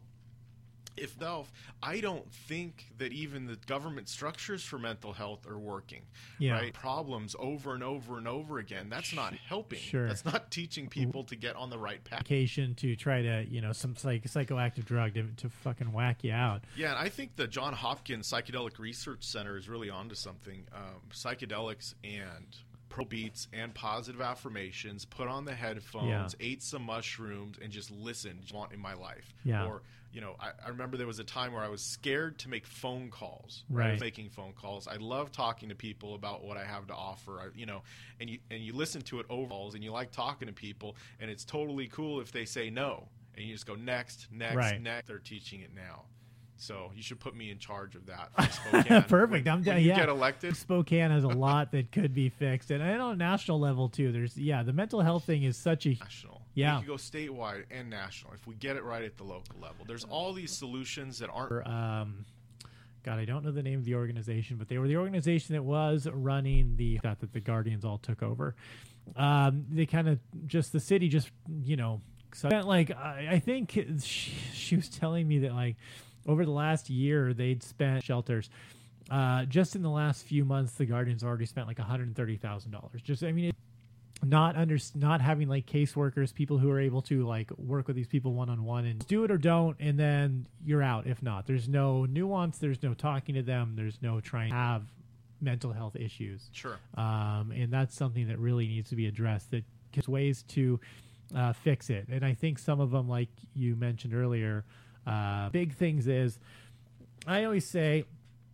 I don't think that even the government structures for mental health are working. Yeah. Right? Problems over and over and over again. That's not helping. Sure. That's not teaching people to get on the right path. To try to, some psychoactive drug to fucking whack you out. Yeah, and I think the Johns Hopkins Psychedelic Research Center is really onto something. Psychedelics and pro beats and positive affirmations, put on the headphones, ate some mushrooms, and just listened in my life. Yeah. Or, I remember there was a time where I was scared to make phone calls. Right. I was making phone calls. I love talking to people about what I have to offer. And you listen to it overall, and you like talking to people, and it's totally cool if they say no. And you just go next, Right. next. They're teaching it now. So you should put me in charge of that for Spokane. Perfect. When you get elected. Spokane has a lot that could be fixed. And I know national level, too. There's, the mental health thing is such a... National. Yeah. We could go statewide and national if we get it right at the local level. There's all these solutions that aren't... God, I don't know the name of the organization, but they were the organization that was running that the Guardians all took over. They kind of the city spent I think she was telling me that over the last year they'd spent shelters. Just in the last few months, the Guardians already spent $130,000. Not having caseworkers, people who are able to work with these people one-on-one and do it or don't, and then you're out. If not, there's no nuance, there's no talking to them, there's no trying to have mental health issues. Sure. And that's something that really needs to be addressed. That there's ways to fix it, and I think some of them, like you mentioned earlier, big things is, I always say,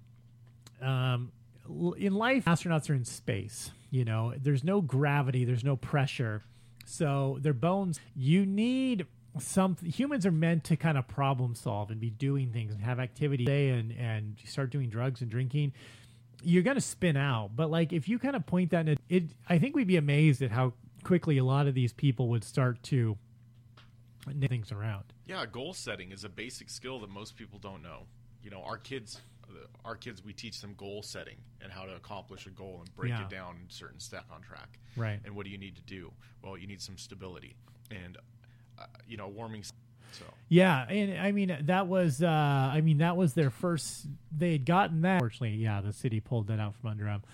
in life, astronauts are in space. There's no gravity, there's no pressure. So their bones, you need humans are meant to kind of problem solve and be doing things and have activity and start doing drugs and drinking. You're going to spin out. But if you kind of point that in I think we'd be amazed at how quickly a lot of these people would start to knit things around. Yeah, goal setting is a basic skill that most people don't know. Our kids, we teach them goal setting and how to accomplish a goal and break it down in certain step on track. Right. And what do you need to do? Well, you need some stability and, warming. So. Yeah, and that was their first. They had gotten that. Unfortunately, the city pulled that out from under them.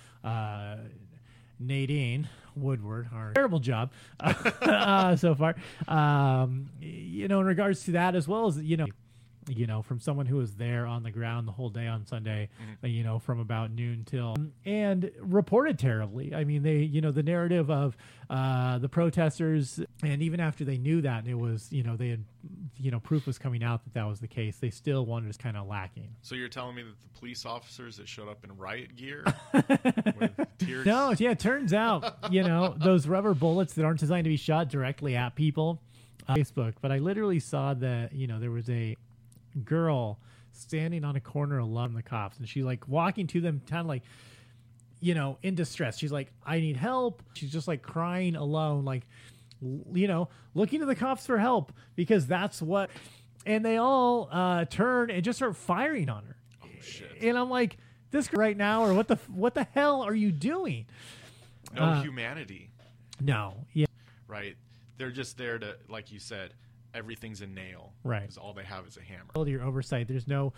Nadine Woodward, our terrible job so far. In regards to that, as well as from someone who was there on the ground the whole day on Sunday, from about noon till, and reported terribly. The narrative of the protesters, and even after they knew that, it was, they had, proof was coming out that was the case, they still wanted us kind of lacking. So you're telling me that the police officers that showed up in riot gear with tears? No, it turns out, those rubber bullets that aren't designed to be shot directly at people, Facebook, but I literally saw that, there was a girl standing on a corner alone from the cops, and she's walking to them kind of in distress. She's like, I need help. She's just crying alone, looking to the cops for help, because that's what, and they all turn and just start firing on her. Oh shit. And I'm like, this right now, or what the hell are you doing? No humanity. No. Yeah. Right. They're just there to, like you said, everything's a nail. Right. Because all they have is a hammer. Your oversight. There's no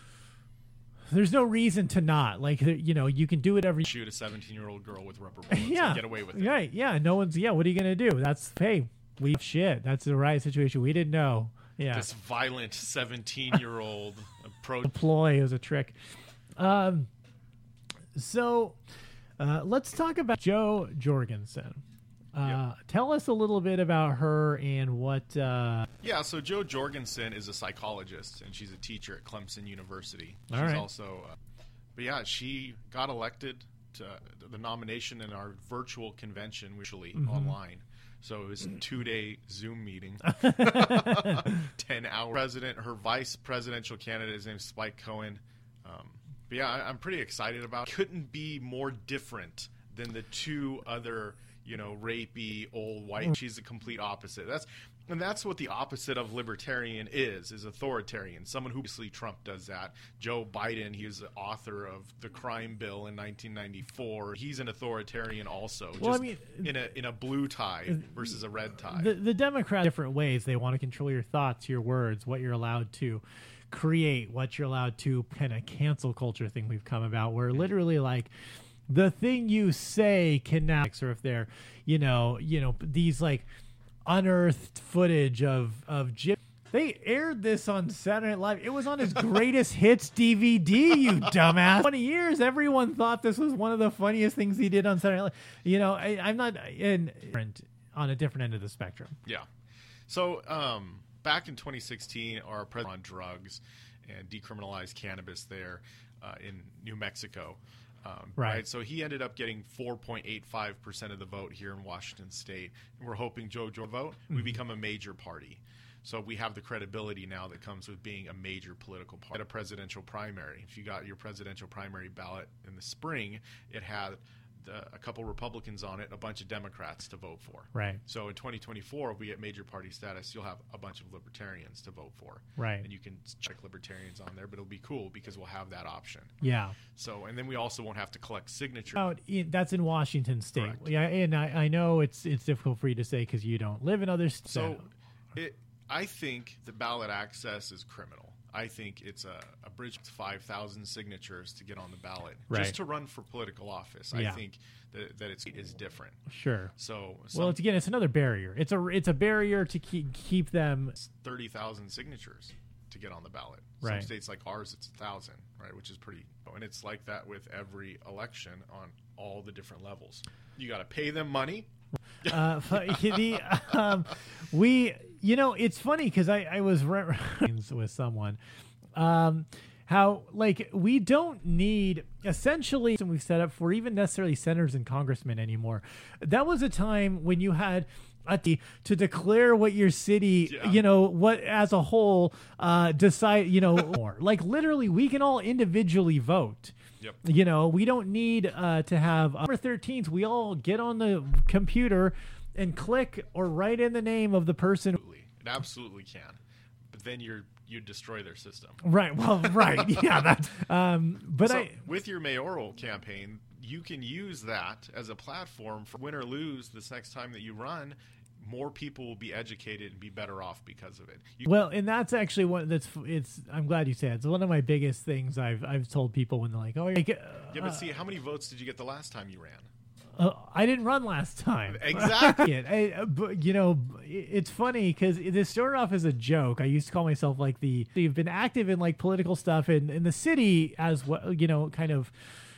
reason to not. You can do it every... Shoot a 17-year-old girl with rubber bullets and get away with it. Right, yeah. No one's... Yeah, what are you going to do? That's... Hey, shit. That's the riot situation. We didn't know. Yeah. This violent 17-year-old approach. The ploy is a trick. So, let's talk about Jo Jorgensen. Tell us a little bit about her and what... so Jo Jorgensen is a psychologist, and she's a teacher at Clemson University. She's also... she got elected to the nomination in our virtual convention, usually online. So it was a 2-day Zoom meeting, 10 hours. President, her vice presidential candidate, his name's Spike Cohen. But yeah, I'm pretty excited about it. Couldn't be more different than the two other, rapey old white. She's the complete opposite. That's what the opposite of libertarian is authoritarian. Someone who, obviously Trump does that. Joe Biden, he was the author of the crime bill in 1994. He's an authoritarian also. Well, just in a blue tie versus a red tie. The Democrats, different ways, they want to control your thoughts, your words, what you're allowed to create, what you're allowed to, kind of cancel culture thing we've come about, where literally like the thing you say can now, or if they're, these like unearthed footage of Jim. They aired this on Saturday Night Live. It was on his greatest hits DVD, you dumbass. 20 years, everyone thought this was one of the funniest things he did on Saturday Night Live. I'm not on a different end of the spectrum. Yeah. So back in 2016, our president on drugs and decriminalized cannabis there in New Mexico. Right. So he ended up getting 4.85% of the vote here in Washington State. And we're hoping Joe vote. We become a major party. So we have the credibility now that comes with being a major political party. At a presidential primary, if you got your presidential primary ballot in the spring, it had a couple Republicans on it, a bunch of Democrats to vote for. Right. So in 2024, if we get major party status, you'll have a bunch of libertarians to vote for. Right. And you can check libertarians on there, but it'll be cool because we'll have that option. Yeah. So, and then we also won't have to collect signatures. That's in Washington State. Correct. Yeah, and I know it's difficult for you to say because you don't live in other states. So I think the ballot access is criminal. I think it's a bridge to 5,000 signatures to get on the ballot just to run for political office. Yeah. I think that it is different. Sure. So it's another barrier. It's a barrier to keep them 30,000 signatures to get on the ballot. Right. Some states like ours, it's 1,000, right, which is pretty. And it's like that with every election on all the different levels. You got to pay them money. It's funny because I was with someone how like we don't need essentially we've set up for even necessarily senators and congressmen anymore. That was a time when you had to declare what your city, what as a whole decide, more. Like literally we can all individually vote. Yep. We don't need to have November 13th. We all get on the computer and click or write in the name of the person. It absolutely can. But then you destroy their system. Right. Well, right. Yeah. That's. With your mayoral campaign, you can use that as a platform for win or lose this next time that you run. More people will be educated and be better off because of it. And that's actually I'm glad you said it. It's one of my biggest things I've told people when they're like, oh, yeah, but see, how many votes did you get the last time you ran? I didn't run last time. Exactly. It's funny because this started off as a joke. I used to call myself like you've been active in like political stuff in the city as well, kind of,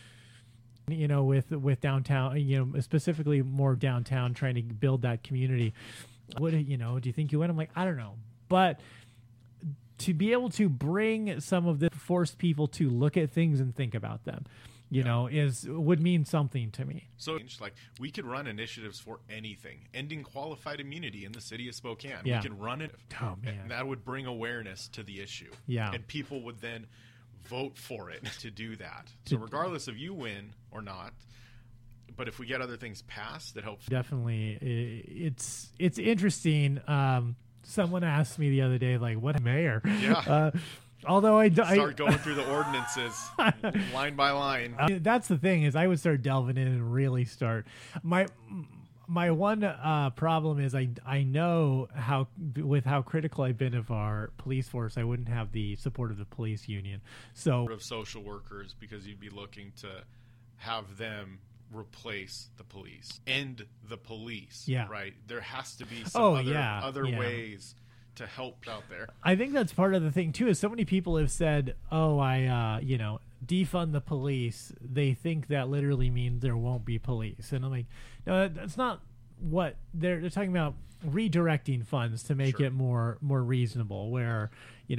with downtown, specifically more downtown, trying to build that community. What, do you think you win? I'm like, I don't know. But to be able to bring some of this, force people to look at things and think about them, would mean something to me. So, like, we could run initiatives for anything. Ending qualified immunity in the city of Spokane. Yeah. We could run it. Oh, man. And that would bring awareness to the issue. Yeah. And people would then vote for it to do that. So regardless of you win or not, but if we get other things passed that help. Definitely. It's interesting. Someone asked me the other day, like, what mayor? Yeah. Although I start going through the ordinances line by line. That's the thing is I would start delving in and really start. My one problem is I know how critical I've been of our police force. I wouldn't have the support of the police union. So of social workers, because you'd be looking to have them replace the police, end the police. Yeah. Right. There has to be some other ways to help out there. I think that's part of the thing too. Is so many people have said, "Oh, I defund the police." They think that literally means there won't be police, and I'm like, no, that's not what they're talking about. Redirecting funds to make it more reasonable, where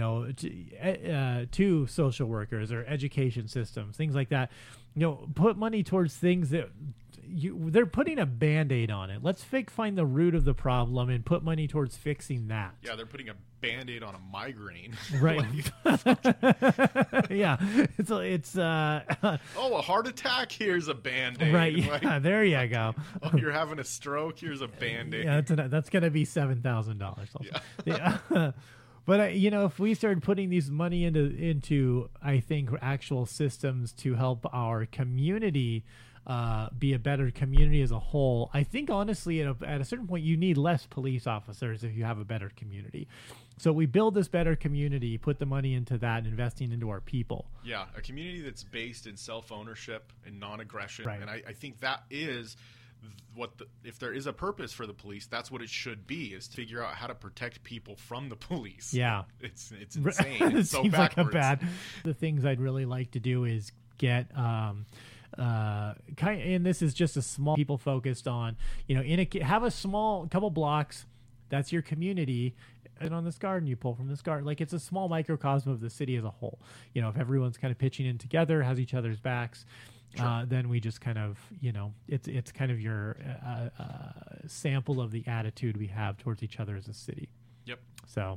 to social workers or education systems, things like that. Put money towards things that they're putting a Band-Aid on it. Let's find the root of the problem and put money towards fixing that. Yeah, they're putting a Band-Aid on a migraine. Right. Yeah. It's oh, a heart attack? Here's a Band-Aid. right. Yeah, there you go. Oh, you're having a stroke? Here's a Band-Aid. Yeah, that's going to be $7,000. Yeah. But if we started putting these money into I think actual systems to help our community be a better community as a whole, I think honestly at a certain point you need less police officers if you have a better community. So we build this better community, put the money into that, investing into our people. Yeah, a community that's based in self-ownership and non-aggression. Right. And I think that is if there is a purpose for the police, that's what it should be, is to figure out how to protect people from the police. Yeah. It's insane. It It's so seems backwards. like the things I'd really like to do is get and this is just a small people focused on, have a small couple blocks, that's your community, and on this garden you pull from this garden. Like, it's a small microcosm of the city as a whole. If everyone's kind of pitching in together, has each other's backs, sure. Then we just kind of, it's kind of your sample of the attitude we have towards each other as a city. Yep. So,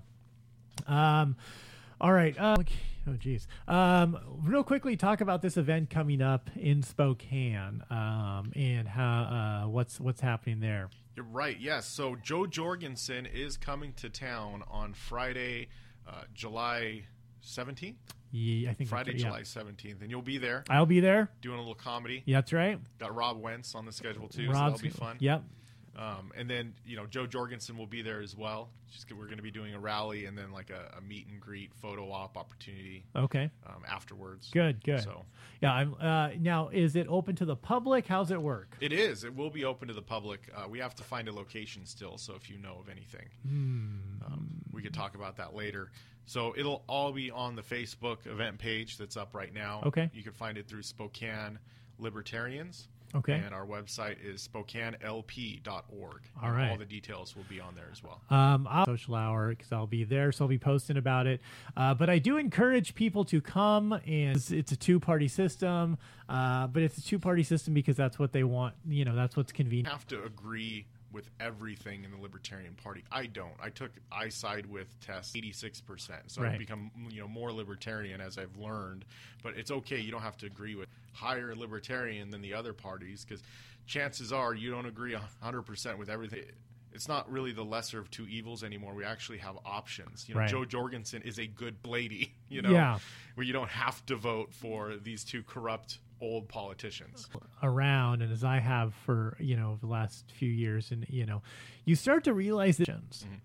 all right. Oh, geez. Real quickly, talk about this event coming up in Spokane, and how what's happening there. You're right. Yes. So Joe Jorgensen is coming to town on Friday, July 17th. Yeah, I think Friday, July 17th, and you'll be there. I'll be there Doing a little comedy. Yeah, that's right. Got Rob Wentz on the schedule too, so that'll be fun. Yep. And then Joe Jorgensen will be there as well. We're going to be doing a rally and then like a meet and greet photo op opportunity. Okay. Afterwards. Good. So yeah, I'm now. Is it open to the public? How's it work? it is. It will be open to the public. We have to find a location still. So if you know of anything, we could talk about that later. So it'll all be on the Facebook event page that's up right now. Okay. You can find it through Spokane Libertarians. Okay. And our website is SpokaneLP.org. All right. All the details will be on there as well. I'll social hour because I'll be there, so I'll be posting about it. But I do encourage people to come, and it's a two-party system. But it's a two-party system because that's what they want. That's what's convenient. You have to agree with everything in the Libertarian Party. I don't. I side with Tess 86%. So right. I've become more libertarian as I've learned. But it's okay. You don't have to agree with higher libertarian than the other parties, because chances are you don't agree 100% with everything. It's not really the lesser of two evils anymore. We actually have options. Right. Joe Jorgensen is a good lady, Yeah. where you don't have to vote for these two corrupt old politicians around, and as I have for the last few years, and you start to realize that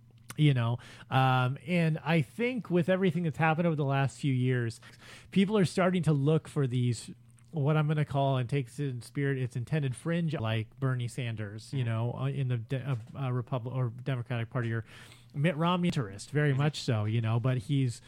and I think with everything that's happened over the last few years, people are starting to look for these, what I'm going to call, and takes in spirit its intended fringe, like Bernie Sanders, in the Republican or Democratic Party, or Mitt Romney interest, very much so, but he's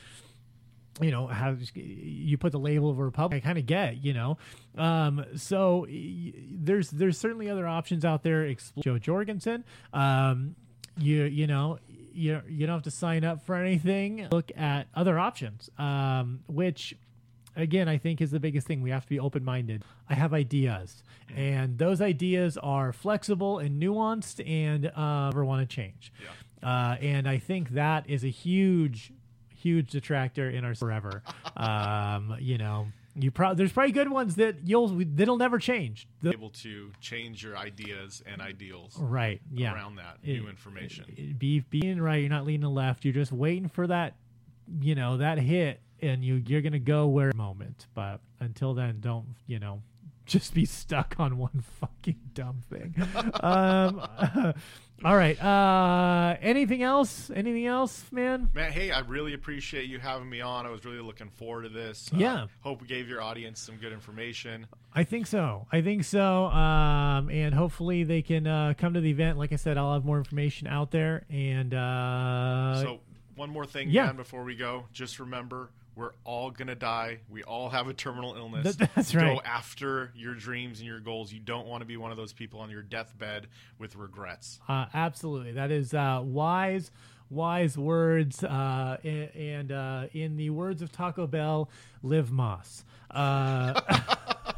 you put the label of a Republican, I kind of get, so there's certainly other options out there. Joe Jorgensen, you don't have to sign up for anything. Look at other options, which again, I think is the biggest thing. We have to be open-minded. I have ideas, and those ideas are flexible and nuanced, and never want to change. Yeah. And I think that is a huge detractor in our forever. There's probably good ones that'll never change. Able to change your ideas and ideals, right? Yeah, around that new information. Being right, you're not leaning left. You're just waiting for that, that hit, and you're gonna go where moment. But until then, don't just be stuck on one fucking dumb thing. All right. Anything else, man? Matt, hey, I really appreciate you having me on. I was really looking forward to this. Yeah. Hope we gave your audience some good information. I think so. And hopefully they can come to the event. Like I said, I'll have more information out there. And so one more thing, yeah. Dan, before we go, just remember, we're all going to die. We all have a terminal illness. That's right. Go after your dreams and your goals. You don't want to be one of those people on your deathbed with regrets. Absolutely. That is wise words. And in the words of Taco Bell, live Moss.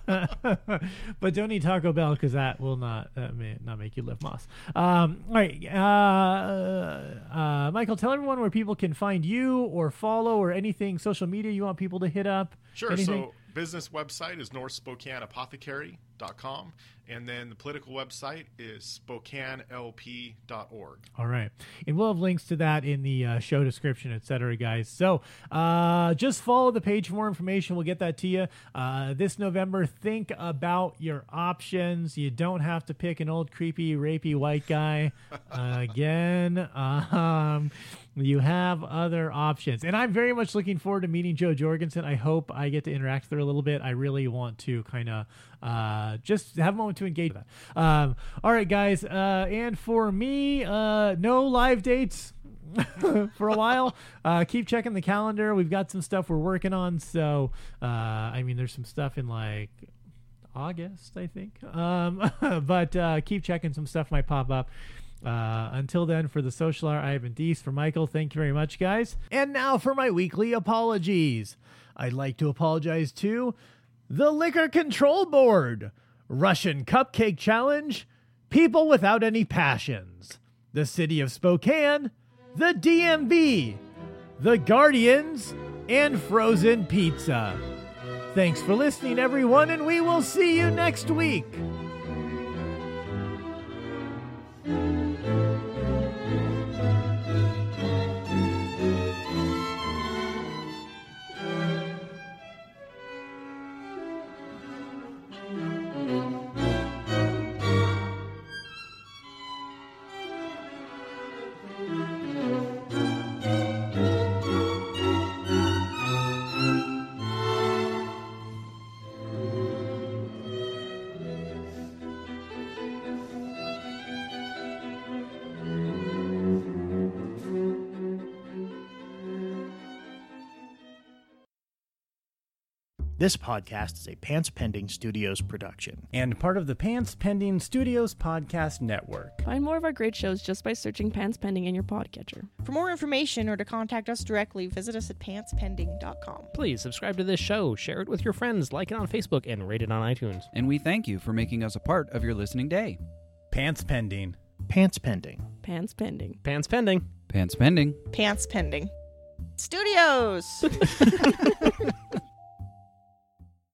But don't eat Taco Bell because that will may not make you live moss. All right, Michael, tell everyone where people can find you or follow or anything social media you want people to hit up. Sure. Anything? So business website is NorthSpokaneApothecary.com, and then the political website is SpokaneLP.org. All right. And we'll have links to that in the show description, et cetera, guys. So just follow the page for more information. We'll get that to you. This November, think about your options. You don't have to pick an old, creepy, rapey white guy again. You have other options. And I'm very much looking forward to meeting Jo Jorgensen. I hope I get to interact with her a little bit. I really want to kind of just have a moment to engage with that. All right, guys. And for me, no live dates for a while. Keep checking the calendar. We've got some stuff we're working on. So, I mean, there's some stuff in like August, I think. But keep checking. Some stuff might pop up. Until then, for the Social Hour, Ivan Deese. For Michael, thank you very much, guys. And now for my weekly apologies. I'd like to apologize to the Liquor Control Board, Russian Cupcake Challenge, People Without Any Passions, the City of Spokane, the DMV, the Guardians, and Frozen Pizza. Thanks for listening, everyone, and we will see you next week. This podcast is a Pants Pending Studios production. And part of the Pants Pending Studios podcast network. Find more of our great shows just by searching Pants Pending in your podcatcher. For more information or to contact us directly, visit us at pantspending.com. Please subscribe to this show, share it with your friends, like it on Facebook, and rate it on iTunes. And we thank you for making us a part of your listening day. Pants Pending. Pants Pending. Pants Pending. Pants Pending. Pants Pending. Pants Pending. Studios!